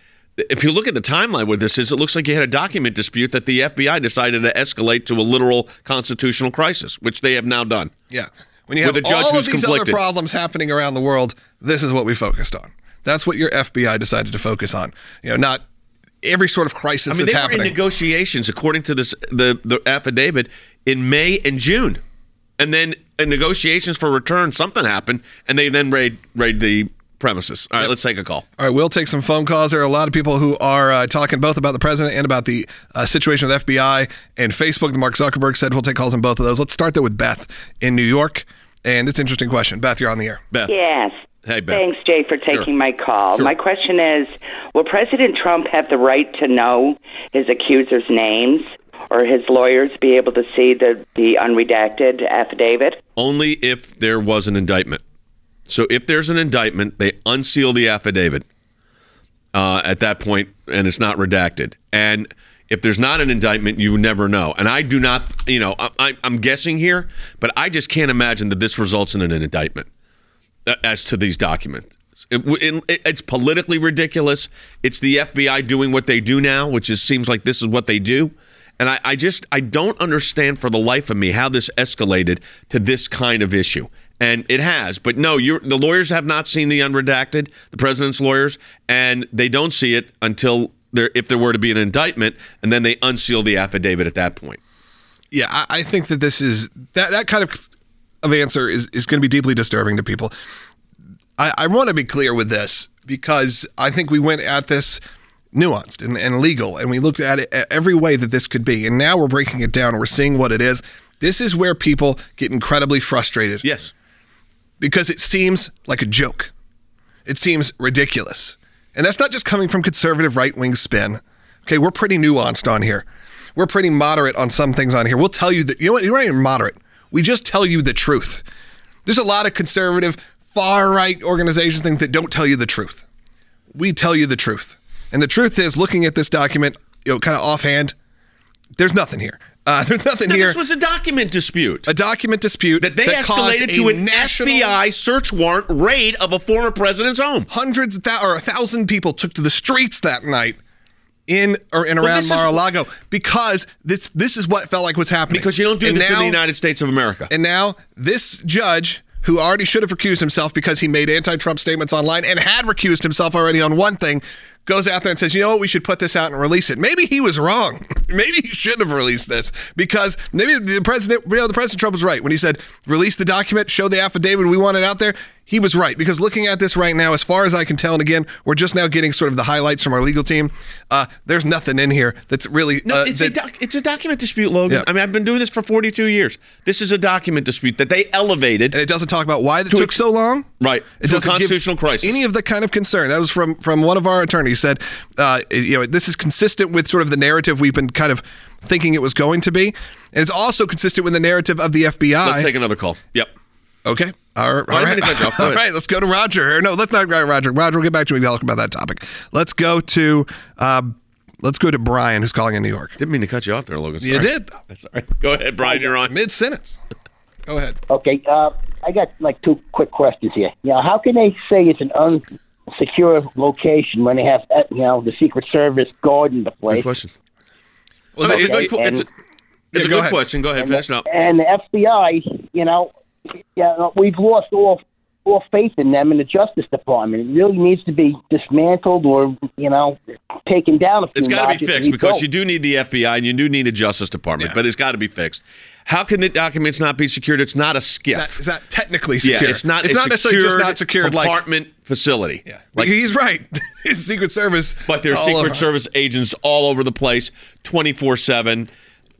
Speaker 1: if you look at the timeline where this is, it looks like you had a document dispute that the F B I decided to escalate to a literal constitutional crisis, which they have now done.
Speaker 3: Yeah. When you have
Speaker 1: With a judge
Speaker 3: all of
Speaker 1: who's
Speaker 3: these
Speaker 1: conflicted.
Speaker 3: other problems happening around the world, this is what we focused on. That's what your F B I decided to focus on. You know, not every sort of crisis
Speaker 1: I mean,
Speaker 3: that's
Speaker 1: they
Speaker 3: happening.
Speaker 1: were in negotiations, according to this the, the affidavit, in May and June. And then in negotiations for return, something happened, and they then raid raid the premises. All right, let's take a call.
Speaker 3: All right, we'll take some phone calls. There are a lot of people who are uh, talking both about the president and about the uh, situation with F B I and Facebook. Mark Zuckerberg said we'll take calls on both of those. Let's start there with Beth in New York. And it's an interesting question. Beth, you're on the air.
Speaker 1: Beth.
Speaker 9: Yes.
Speaker 1: Hey, Beth.
Speaker 9: Thanks, Jay, for taking
Speaker 1: Sure.
Speaker 9: my call.
Speaker 1: Sure.
Speaker 9: My question is, will President Trump have the right to know his accusers' names, or his lawyers be able to see the, the unredacted affidavit?
Speaker 1: Only if there was an indictment. So if there's an indictment, they unseal the affidavit uh, at that point, and it's not redacted. And if there's not an indictment, you never know. And I do not, you know, I, I'm guessing here, but I just can't imagine that this results in an indictment as to these documents. It, it, it's politically ridiculous. It's the F B I doing what they do now, which is seems like this is what they do. And I, I just, I don't understand for the life of me how this escalated to this kind of issue. And it has. But no, you're, the lawyers have not seen the unredacted, the president's lawyers, and they don't see it until there, if there were to be an indictment, and then they unseal the affidavit at that point.
Speaker 3: Yeah, I, I think that this is, that, that kind of, of answer is, is going to be deeply disturbing to people. I, I want to be clear with this because I think we went at this nuanced and, and legal, and we looked at it every way that this could be. And now we're breaking it down. We're seeing what it is. This is where people get incredibly frustrated.
Speaker 1: Yes.
Speaker 3: Because it seems like a joke. It seems ridiculous. And that's not just coming from conservative right-wing spin. Okay, we're pretty nuanced on here. We're pretty moderate on some things on here. We'll tell you that, you know what, you're not even moderate. We just tell you the truth. There's a lot of conservative, far-right organizations think that don't tell you the truth. We tell you the truth. And the truth is, looking at this document, you know, kind of offhand, there's nothing here. Uh, there's nothing
Speaker 1: No,
Speaker 3: here.
Speaker 1: this was a document dispute.
Speaker 3: A document dispute
Speaker 1: that they
Speaker 3: that caused
Speaker 1: escalated to
Speaker 3: a
Speaker 1: an
Speaker 3: national
Speaker 1: F B I search warrant raid of a former president's home.
Speaker 3: Hundreds of thou- or a thousand people took to the streets that night in or in
Speaker 1: Well,
Speaker 3: around
Speaker 1: this is-
Speaker 3: Mar-a-Lago because this this is what felt like what's happening.
Speaker 1: Because you don't do
Speaker 3: And
Speaker 1: this in
Speaker 3: now-
Speaker 1: the United States of America.
Speaker 3: And now this judge, who already should have recused himself because he made anti-Trump statements online and had recused himself already on one thing, goes out there and says, you know what, we should put this out and release it. Maybe he was wrong. Maybe he shouldn't have released this because maybe the president, you know, the president Trump was right when he said, release the document, show the affidavit, we want it out there. He was right because looking at this right now, as far as I can tell, and again, we're just now getting sort of the highlights from our legal team. Uh, there's nothing in here that's really.
Speaker 1: No,
Speaker 3: uh,
Speaker 1: it's,
Speaker 3: that,
Speaker 1: a doc, it's a document dispute, Logan.
Speaker 3: Yeah.
Speaker 1: I mean, I've been doing this for forty-two years. This is a document dispute that they elevated.
Speaker 3: and it doesn't talk about why it
Speaker 1: To
Speaker 3: took
Speaker 1: a-
Speaker 3: so long.
Speaker 1: Right.
Speaker 3: It
Speaker 1: To a
Speaker 3: doesn't give
Speaker 1: constitutional crisis.
Speaker 3: Any of the kind of concern. That was from from one of our attorneys said, uh, you know, this is consistent with sort of the narrative we've been kind of thinking it was going to be. And it's also consistent with the narrative of the F B I.
Speaker 1: Let's take another call. Yep.
Speaker 3: Okay. All right.
Speaker 1: Well, I
Speaker 3: All
Speaker 1: didn't
Speaker 3: right.
Speaker 1: cut you off. Go
Speaker 3: All
Speaker 1: ahead.
Speaker 3: right. Let's go to Roger. Or no, let's not go to Roger. Roger, we'll get back to you and talk about that topic. Let's go to uh, let's go to Brian, who's calling in New York.
Speaker 1: Didn't mean to cut you off there, Logan.
Speaker 3: You
Speaker 1: Sorry.
Speaker 3: did.
Speaker 1: Sorry. Go ahead, Brian. You're on.
Speaker 3: Mid sentence. Go ahead.
Speaker 10: Okay, uh, I got like two quick questions here. You know, how can they say it's an unsecure location when they have, uh, you know, the Secret Service guarding the
Speaker 1: Good
Speaker 10: place?
Speaker 1: question.
Speaker 3: Was
Speaker 1: Okay,
Speaker 3: it-
Speaker 1: it's,
Speaker 10: and-
Speaker 1: it's, it's
Speaker 3: Yeah,
Speaker 1: a
Speaker 3: go
Speaker 1: good
Speaker 3: ahead.
Speaker 1: question. Go ahead.
Speaker 10: And
Speaker 1: Finish
Speaker 10: the,
Speaker 1: it up.
Speaker 10: and the F B I, you know, yeah, we've lost all all faith in them in the Justice Department. It really needs to be dismantled or, you know, taken down a few
Speaker 1: It's got to be
Speaker 10: notches and
Speaker 1: fixed because
Speaker 10: rebuilt.
Speaker 1: you do need the F B I and you do need a Justice Department,
Speaker 3: Yeah.
Speaker 1: but it's got to be fixed. How can the documents not be secured? It's not a skiff.
Speaker 3: That, is that technically secure?
Speaker 1: Yeah, it's not.
Speaker 3: It's
Speaker 1: a
Speaker 3: not necessarily just
Speaker 1: secured
Speaker 3: not secured. Like
Speaker 1: apartment facility.
Speaker 3: yeah,
Speaker 1: like,
Speaker 3: he's right. It's Secret Service,
Speaker 1: but there's
Speaker 3: all
Speaker 1: Secret
Speaker 3: over.
Speaker 1: Service agents all over the place, twenty-four seven.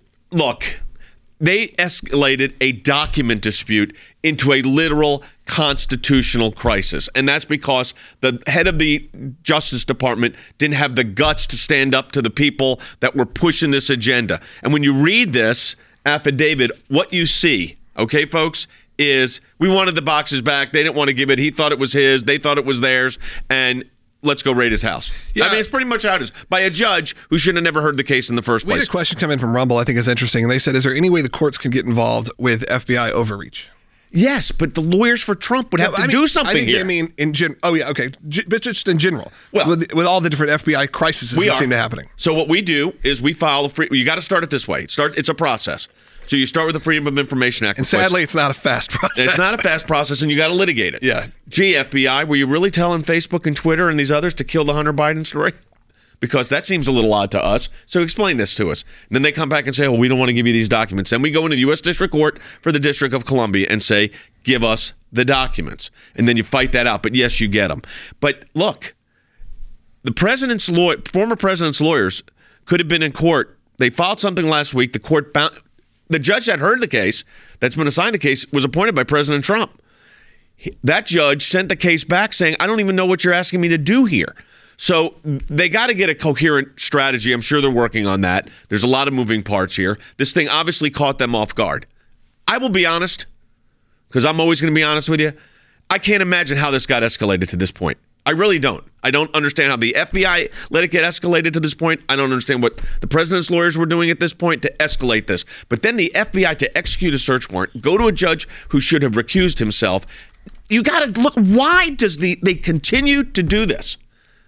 Speaker 1: Look, they escalated a document dispute into a literal constitutional crisis. And that's because the head of the Justice Department didn't have the guts to stand up to the people that were pushing this agenda. And when you read this affidavit, what you see, okay, folks, is we wanted the boxes back. They didn't want to give it. He thought it was his. They thought it was theirs. And let's go raid his house.
Speaker 3: Yeah.
Speaker 1: I mean, it's pretty much how it is. By a judge who should have never heard the case in the first
Speaker 3: We had
Speaker 1: place.
Speaker 3: a question come in from Rumble I think is interesting. And they said, is there any way the courts can get involved with F B I overreach?
Speaker 1: Yes, but the lawyers for Trump would have
Speaker 3: No,
Speaker 1: to
Speaker 3: I mean-
Speaker 1: do something
Speaker 3: I think
Speaker 1: here.
Speaker 3: they mean in gen- Oh, yeah, okay. G- but just in general.
Speaker 1: Well-
Speaker 3: with, with all the different F B I crises
Speaker 1: we
Speaker 3: that
Speaker 1: are.
Speaker 3: seem to be happening.
Speaker 1: So what we do is we file a free. You got to start it this way. Start. It's a process. So you start with the Freedom of Information Act.
Speaker 3: And
Speaker 1: request.
Speaker 3: sadly, it's not a fast process.
Speaker 1: it's not a fast process, and you got to litigate it.
Speaker 3: Yeah.
Speaker 1: Gee, F B I, were you really telling Facebook and Twitter and these others to kill the Hunter Biden story? because that seems a little odd to us. So explain this to us. And then they come back and say, oh, we don't want to give you these documents. Then we go into the U S District Court for the District of Columbia and say, give us the documents. And then you fight that out. But yes, you get them. But look, the president's law- former president's lawyers could have been in court. They filed something last week. The court bound, the judge that heard the case, that's been assigned the case, was appointed by President Trump. That judge sent the case back saying, I don't even know what you're asking me to do here. So they got to get a coherent strategy. I'm sure they're working on that. There's a lot of moving parts here. This thing obviously caught them off guard. I will be honest, because I'm always going to be honest with you. I can't imagine how this got escalated to this point. I really don't. I don't understand how the F B I let it get escalated to this point. I don't understand what the president's lawyers were doing at this point to escalate this. But then the F B I to execute a search warrant, go to a judge who should have recused himself. You got to look, why does the they continue to do this?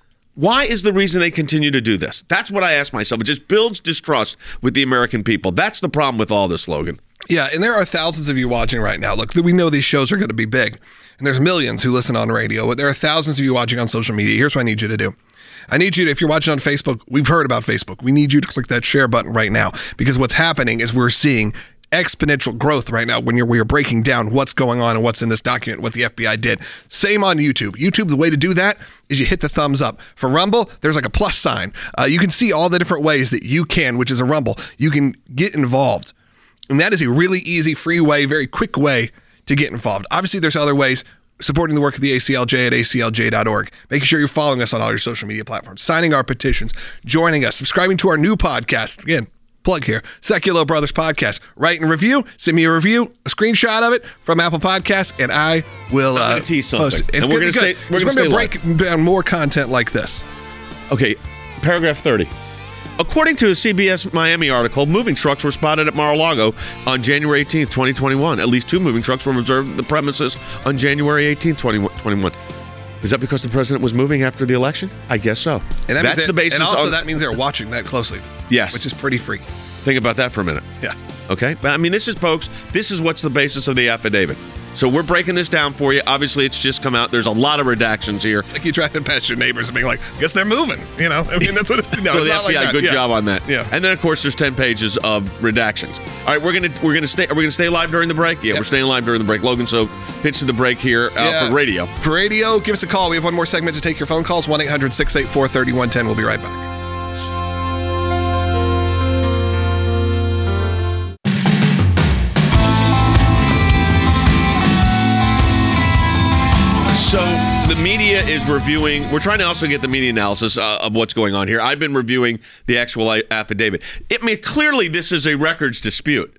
Speaker 1: Why is the reason they continue to do this? That's what I ask myself. It just builds distrust with the American people. That's the problem with all this, Logan.
Speaker 3: Yeah, and there are thousands of you watching right now. Look, we know these shows are going to be big, and there's millions who listen on radio, but there are thousands of you watching on social media. Here's what I need you to do. I need you to, if you're watching on Facebook, we've heard about Facebook. We need you to click that share button right now, because what's happening is we're seeing exponential growth right now when you're we are breaking down what's going on and what's in this document, what the F B I did. Same on YouTube. YouTube, the way to do that is you hit the thumbs up. For Rumble, there's like a plus sign. Uh, you can see all the different ways that you can, which is a Rumble, you can get involved. And that is a really easy, free way, very quick way to get involved. Obviously, there's other ways. Supporting the work of the A C L J at A C L J dot org. Making sure you're following us on all your social media platforms. Signing our petitions. Joining us. Subscribing to our new podcast. Again, plug here. Secular Brothers Podcast. Write and review. Send me a review, a screenshot of it from Apple Podcasts, and I will
Speaker 1: I'm
Speaker 3: uh,
Speaker 1: gonna tease something.
Speaker 3: post it.
Speaker 1: And
Speaker 3: It's
Speaker 1: we're
Speaker 3: gonna
Speaker 1: gonna
Speaker 3: be
Speaker 1: stay-
Speaker 3: good.
Speaker 1: we're
Speaker 3: It's
Speaker 1: gonna
Speaker 3: gonna
Speaker 1: stay
Speaker 3: break down more content like this.
Speaker 1: Okay, paragraph thirty. According to a C B S Miami article, moving trucks were spotted at Mar-a-Lago on January eighteenth, twenty twenty-one. At least two moving trucks were observed at the premises on January eighteenth, twenty twenty-one. Is that because the president was moving after the election? I guess so.
Speaker 3: And that
Speaker 1: That's
Speaker 3: means
Speaker 1: the
Speaker 3: that-
Speaker 1: basis.
Speaker 3: And also
Speaker 1: on,
Speaker 3: that means they're watching that closely.
Speaker 1: Yes.
Speaker 3: Which is pretty freaky.
Speaker 1: Think about that for a minute.
Speaker 3: Yeah.
Speaker 1: Okay? But I mean, this is, folks, this is what's the basis of the affidavit. So we're breaking this down for you. Obviously, it's just come out. There's a lot of redactions here.
Speaker 3: It's like you driving past your neighbors and being like, guess they're moving. You know? I mean, that's what it, no,
Speaker 1: so
Speaker 3: it's
Speaker 1: the
Speaker 3: not
Speaker 1: F B I,
Speaker 3: like that.
Speaker 1: good
Speaker 3: Yeah.
Speaker 1: job on that.
Speaker 3: Yeah.
Speaker 1: And then of course there's ten pages of redactions. All right, we're gonna we're gonna stay. Are we gonna stay live during the break? Yeah,
Speaker 3: Yep.
Speaker 1: we're staying live during the break. Logan, so pitch to the break here uh,
Speaker 3: Yeah.
Speaker 1: for radio.
Speaker 3: For radio, give us a call. We have one more segment to take your phone calls. one eight hundred six eight four three one one zero. We'll be right back.
Speaker 1: So the media is reviewing. We're trying to also get the media analysis uh, of what's going on here. I've been reviewing the actual a- affidavit. It I mean, clearly this is a records dispute.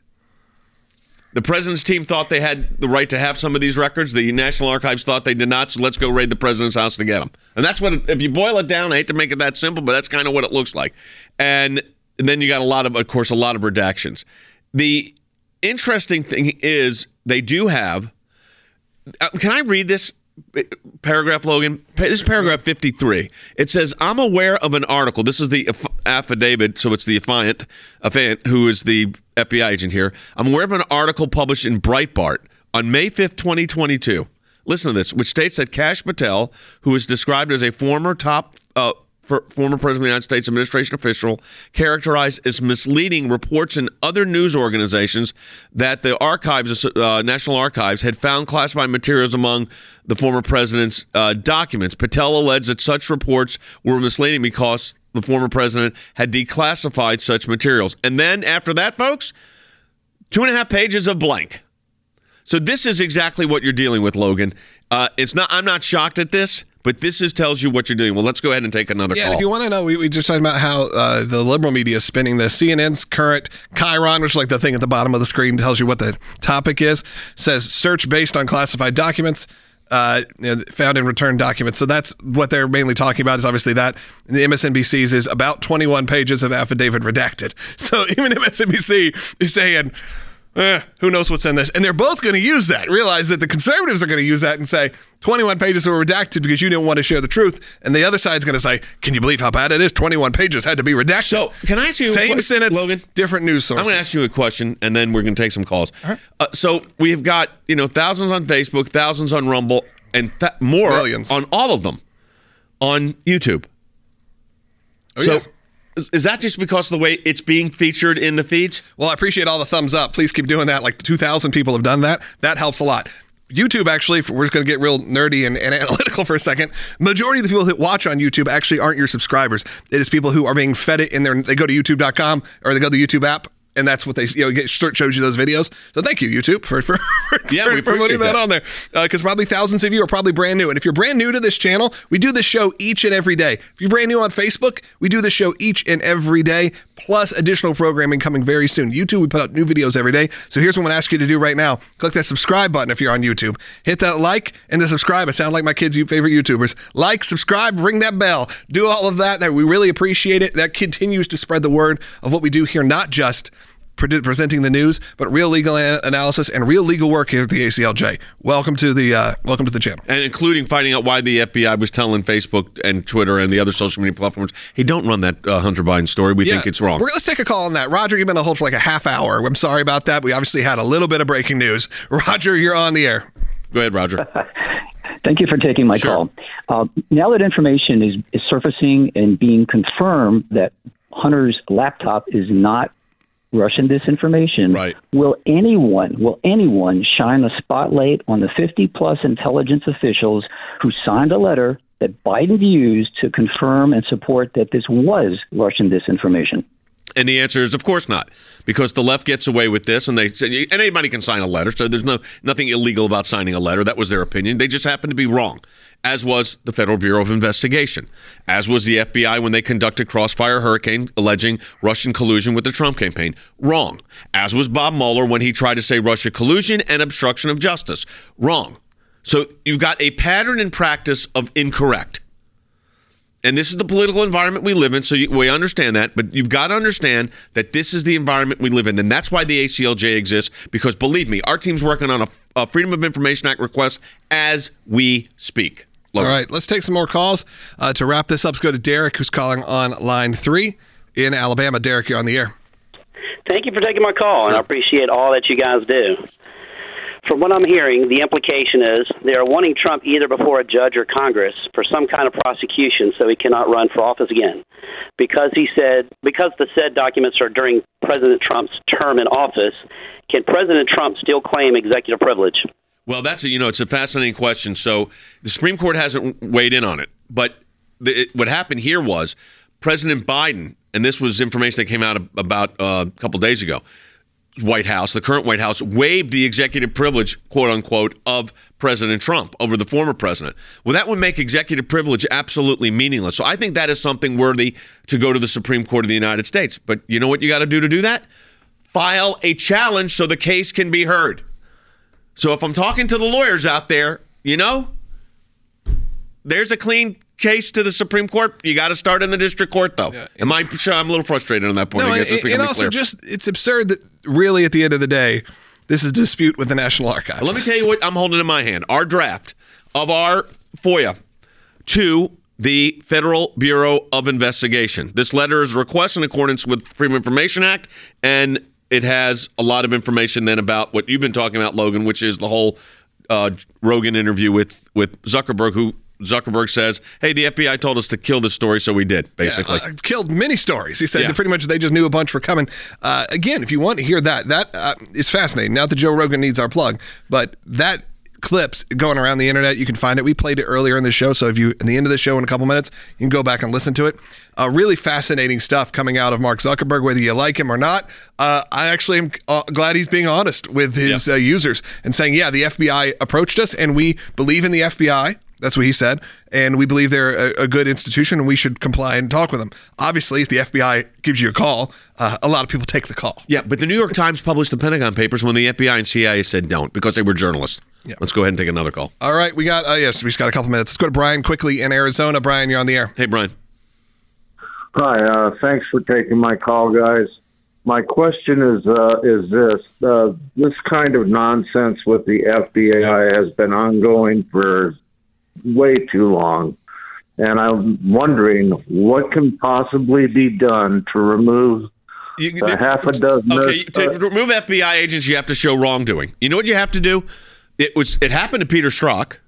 Speaker 1: The president's team thought they had the right to have some of these records. The National Archives thought they did not, so let's go raid the president's house to get them. And that's what, if you boil it down, I hate to make it that simple, but that's kind of what it looks like. And, and then you got a lot of, of course, a lot of redactions. The interesting thing is they do have, uh, can I read this paragraph, Logan? This is paragraph fifty-three. It says, I'm aware of an article. This is the aff- affidavit, so it's the affiant, affiant, who is the F B I agent here. I'm aware of an article published in Breitbart on May fifth, twenty twenty-two. Listen to this, which states that Kash Patel, who is described as a former top uh, for, former President of the United States administration official, characterized as misleading reports in other news organizations that the archives, uh, National Archives, had found classified materials among the former president's uh, documents. Patel alleged that such reports were misleading because the former president had declassified such materials. And then after that, folks, two and a half pages of blank. So this is exactly what you're dealing with, Logan. Uh, it's not. I'm not shocked at this, but this is tells you what you're doing. Well, let's go ahead and take another
Speaker 3: Yeah,
Speaker 1: call.
Speaker 3: and if you want to know, we, we just talked about how uh, the liberal media is spinning the C N N's current Chiron, which is like the thing at the bottom of the screen tells you what the topic is, says search based on classified documents. Uh, you know, found in returned documents. So that's what they're mainly talking about is obviously that. And the M S N B C's is about twenty-one pages of affidavit redacted. So even M S N B C is saying, eh, who knows what's in this? And they're both going to use that. Realize that the conservatives are going to use that and say twenty-one pages were redacted because you didn't want to share the truth. And the other side's going to say, can you believe how bad it is? twenty-one pages had to be redacted.
Speaker 1: So can I ask you a
Speaker 3: Same
Speaker 1: que-
Speaker 3: sentence,
Speaker 1: Logan?
Speaker 3: different news sources.
Speaker 1: I'm going to ask you a question, and then we're going to take some calls. Uh, so we've got you know thousands on Facebook, thousands on Rumble, and th- more
Speaker 3: Millions.
Speaker 1: on all of them on YouTube.
Speaker 3: Oh,
Speaker 1: so
Speaker 3: yeah.
Speaker 1: is- is that just because of the way it's being featured in the feeds?
Speaker 3: Well, I appreciate all the thumbs up. Please keep doing that. Like two thousand people have done that. That helps a lot. YouTube, actually, we're just going to get real nerdy and, and analytical for a second. Majority of the people that watch on YouTube actually aren't your subscribers. It is people who are being fed it in their, they go to youtube dot com or they go to the YouTube app, and that's what they, you know, get, shows you those videos. So thank you, YouTube, for for, for,
Speaker 1: Yeah, we
Speaker 3: for putting
Speaker 1: appreciate
Speaker 3: that,
Speaker 1: that.
Speaker 3: on there. Because probably thousands of you are probably brand new. And if you're brand new to this channel, we do this show each and every day. If you're brand new on Facebook, we do this show each and every day, plus additional programming coming very soon. YouTube, we put out new videos every day. So here's what I'm going to ask you to do right now. Click that subscribe button if you're on YouTube. Hit that like and the subscribe. I sound like my kids' favorite YouTubers. Like, subscribe, ring that bell. Do all of that. That we really appreciate it. That continues to spread the word of what we do here, not just pre- presenting the news, but real legal a- analysis and real legal work here at the A C L J. Welcome to the uh, welcome to the channel.
Speaker 1: And including finding out why the F B I was telling Facebook and Twitter and the other social media platforms, hey, don't run that uh, Hunter Biden story. We
Speaker 3: Yeah.
Speaker 1: think it's wrong.
Speaker 3: We're, let's take a call on that. Roger, you've been on hold for like a half hour. I'm sorry about that. We obviously had a little bit of breaking news. Roger, you're on the air.
Speaker 1: Go ahead, Roger.
Speaker 11: Thank you for taking my
Speaker 1: Sure.
Speaker 11: call. Uh, now that information is, is surfacing and being confirmed that Hunter's laptop is not Russian disinformation,
Speaker 1: Right.
Speaker 11: will anyone, will anyone shine a spotlight on the fifty plus intelligence officials who signed a letter that Biden used to confirm and support that this was Russian disinformation?
Speaker 1: And the answer is, of course not, because the left gets away with this, and they and anybody can sign a letter, so there's no nothing illegal about signing a letter. That was their opinion. They just happened to be wrong, as was the Federal Bureau of Investigation, as was the F B I when they conducted Crossfire Hurricane, alleging Russian collusion with the Trump campaign. Wrong. As was Bob Mueller when he tried to say Russia collusion and obstruction of justice. Wrong. So you've got a pattern and practice of incorrect. And this is the political environment we live in, so you, we understand that. But you've got to understand that this is the environment we live in. And that's why the A C L J exists, because believe me, our team's working on a, a Freedom of Information Act request as we speak.
Speaker 3: All right, let's take some more calls. Uh, to wrap this up, let's go to Derek, who's calling on line three in Alabama. Derek, you're on the air.
Speaker 12: Thank you for taking my call, and I appreciate all that you guys do. From what I'm hearing, the implication is they are wanting Trump either before a judge or Congress for some kind of prosecution so he cannot run for office again. Because he said, because the said documents are during President Trump's term in office, can President Trump still claim executive privilege?
Speaker 1: Well, that's a, you know, it's a fascinating question. So the Supreme Court hasn't weighed in on it, but the, it, what happened here was President Biden, and this was information that came out about uh, a couple days ago. White House, the current White House, waived the executive privilege, quote unquote, of President Trump over the former president. Well, that would make executive privilege absolutely meaningless. So I think that is something worthy to go to the Supreme Court of the United States. But you know what you got to do to do that? File a challenge so the case can be heard. So if I'm talking to the lawyers out there, you know, there's a clean case to the Supreme Court. You got to start in the district court, though. Yeah. Am I? I'm a little frustrated on that point.
Speaker 3: No,
Speaker 1: I guess,
Speaker 3: and,
Speaker 1: if we
Speaker 3: and
Speaker 1: can be
Speaker 3: also
Speaker 1: clear.
Speaker 3: just it's absurd that really at the end of the day, this is a dispute with the National Archives.
Speaker 1: Let me tell you what I'm holding in my hand. Our draft of our FOIA to the Federal Bureau of Investigation. This letter is a request in accordance with the Freedom of Information Act, and it has a lot of information then about what you've been talking about, Logan, which is the whole uh, Rogan interview with, with Zuckerberg, who Zuckerberg says, hey, the F B I told us to kill this story, so we did, basically.
Speaker 3: Yeah, uh, killed many stories. He said
Speaker 1: Yeah.
Speaker 3: that pretty much they just knew a bunch were coming. Uh, again, if you want to hear that, that uh, is fascinating. Not that Joe Rogan needs our plug, but that clips going around the internet, you can find it. We played it earlier in the show, so if you, at the end of the show in a couple minutes, you can go back and listen to it. Uh, really fascinating stuff coming out of Mark Zuckerberg, whether you like him or not. Uh, I actually am uh, glad he's being honest with his
Speaker 1: Yeah.
Speaker 3: uh, users and saying, yeah, the F B I approached us and we believe in the F B I. That's what he said. And we believe they're a, a good institution and we should comply and talk with them. Obviously, if the F B I gives you a call, uh, a lot of people take the call.
Speaker 1: Yeah, but the New York Times published the Pentagon Papers when the F B I and C I A said don't, because they were journalists.
Speaker 3: Yeah.
Speaker 1: Let's go ahead and take another call.
Speaker 3: All right, we got, uh, yes, we just got a couple minutes. Let's go to Brian quickly in Arizona. Brian, you're on the air.
Speaker 1: Hey, Brian.
Speaker 13: Hi, uh, thanks for taking my call, guys. My question is uh, is this. Uh, this kind of nonsense with the F B I has been ongoing for way too long. And I'm wondering what can possibly be done to remove
Speaker 1: You,
Speaker 13: a half a dozen...
Speaker 1: Okay, to
Speaker 13: uh,
Speaker 1: remove F B I agents, you have to show wrongdoing. You know what you have to do? It was. It happened to Peter Strzok.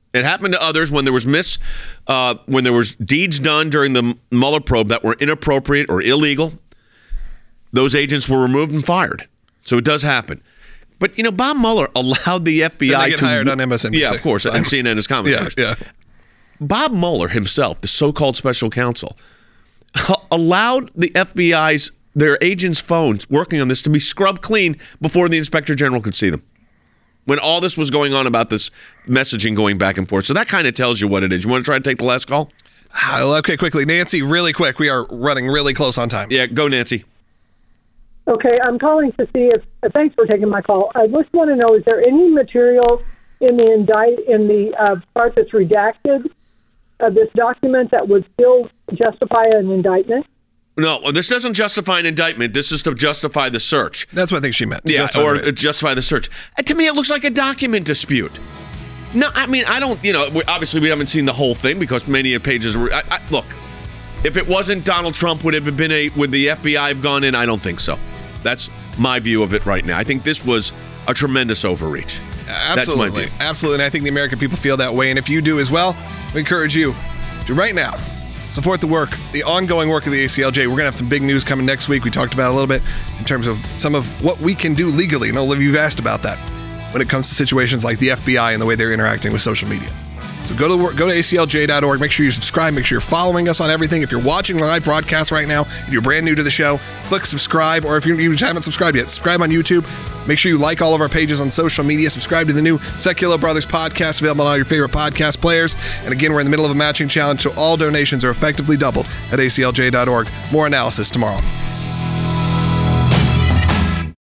Speaker 1: It happened to others when there was mis, uh, when there was deeds done during the Mueller probe that were inappropriate or illegal. Those agents were removed and fired. So it does happen. But, you know, Bob Mueller allowed the F B I
Speaker 3: Then they get
Speaker 1: to...
Speaker 3: hired on M S N B C.
Speaker 1: Yeah, of course, and C N N as commentators.
Speaker 3: Yeah, yeah.
Speaker 1: Bob Mueller himself, the so-called special counsel, allowed the F B I's, their agents' phones working on this to be scrubbed clean before the Inspector General could see them. When all this was going on about this messaging going back and forth. So that kind of tells you what it is. You want to try to take the last call?
Speaker 3: Okay, quickly. Nancy, really quick. We are running really close on time.
Speaker 1: Yeah, go, Nancy.
Speaker 14: Okay, I'm calling to see if. Uh, thanks for taking my call. I just want to know: is there any material in the indict in the uh, part that's redacted of this document that would still justify an indictment?
Speaker 1: No, this doesn't justify an indictment. This is to justify the search.
Speaker 3: That's what I think she meant.
Speaker 1: Yeah,
Speaker 3: justify
Speaker 1: or
Speaker 3: the
Speaker 1: justify the search. And to me, it looks like a document dispute. No, I mean, I don't, you know, we, obviously we haven't seen the whole thing because many pages were, I, I, look, if it wasn't Donald Trump, would it have been a, would the F B I have gone in? I don't think so. That's my view of it right now. I think this was a tremendous overreach.
Speaker 3: Absolutely.
Speaker 1: That's my view.
Speaker 3: Absolutely. And I think the American people feel that way. And if you do as well, we encourage you to right now support the work, the ongoing work of the A C L J. We're going to have some big news coming next week. We talked about it a little bit in terms of some of what we can do legally. And all of you've asked about that when it comes to situations like the F B I and the way they're interacting with social media. So go to go to A C L J dot org. Make sure you subscribe. Make sure you're following us on everything. If you're watching the live broadcast right now and you're brand new to the show, click subscribe. Or if you, you haven't subscribed yet, subscribe on YouTube. Make sure you like all of our pages on social media. Subscribe to the new Secular Brothers podcast, available on all your favorite podcast players. And again, we're in the middle of a matching challenge, so all donations are effectively doubled at A C L J dot org. More analysis tomorrow.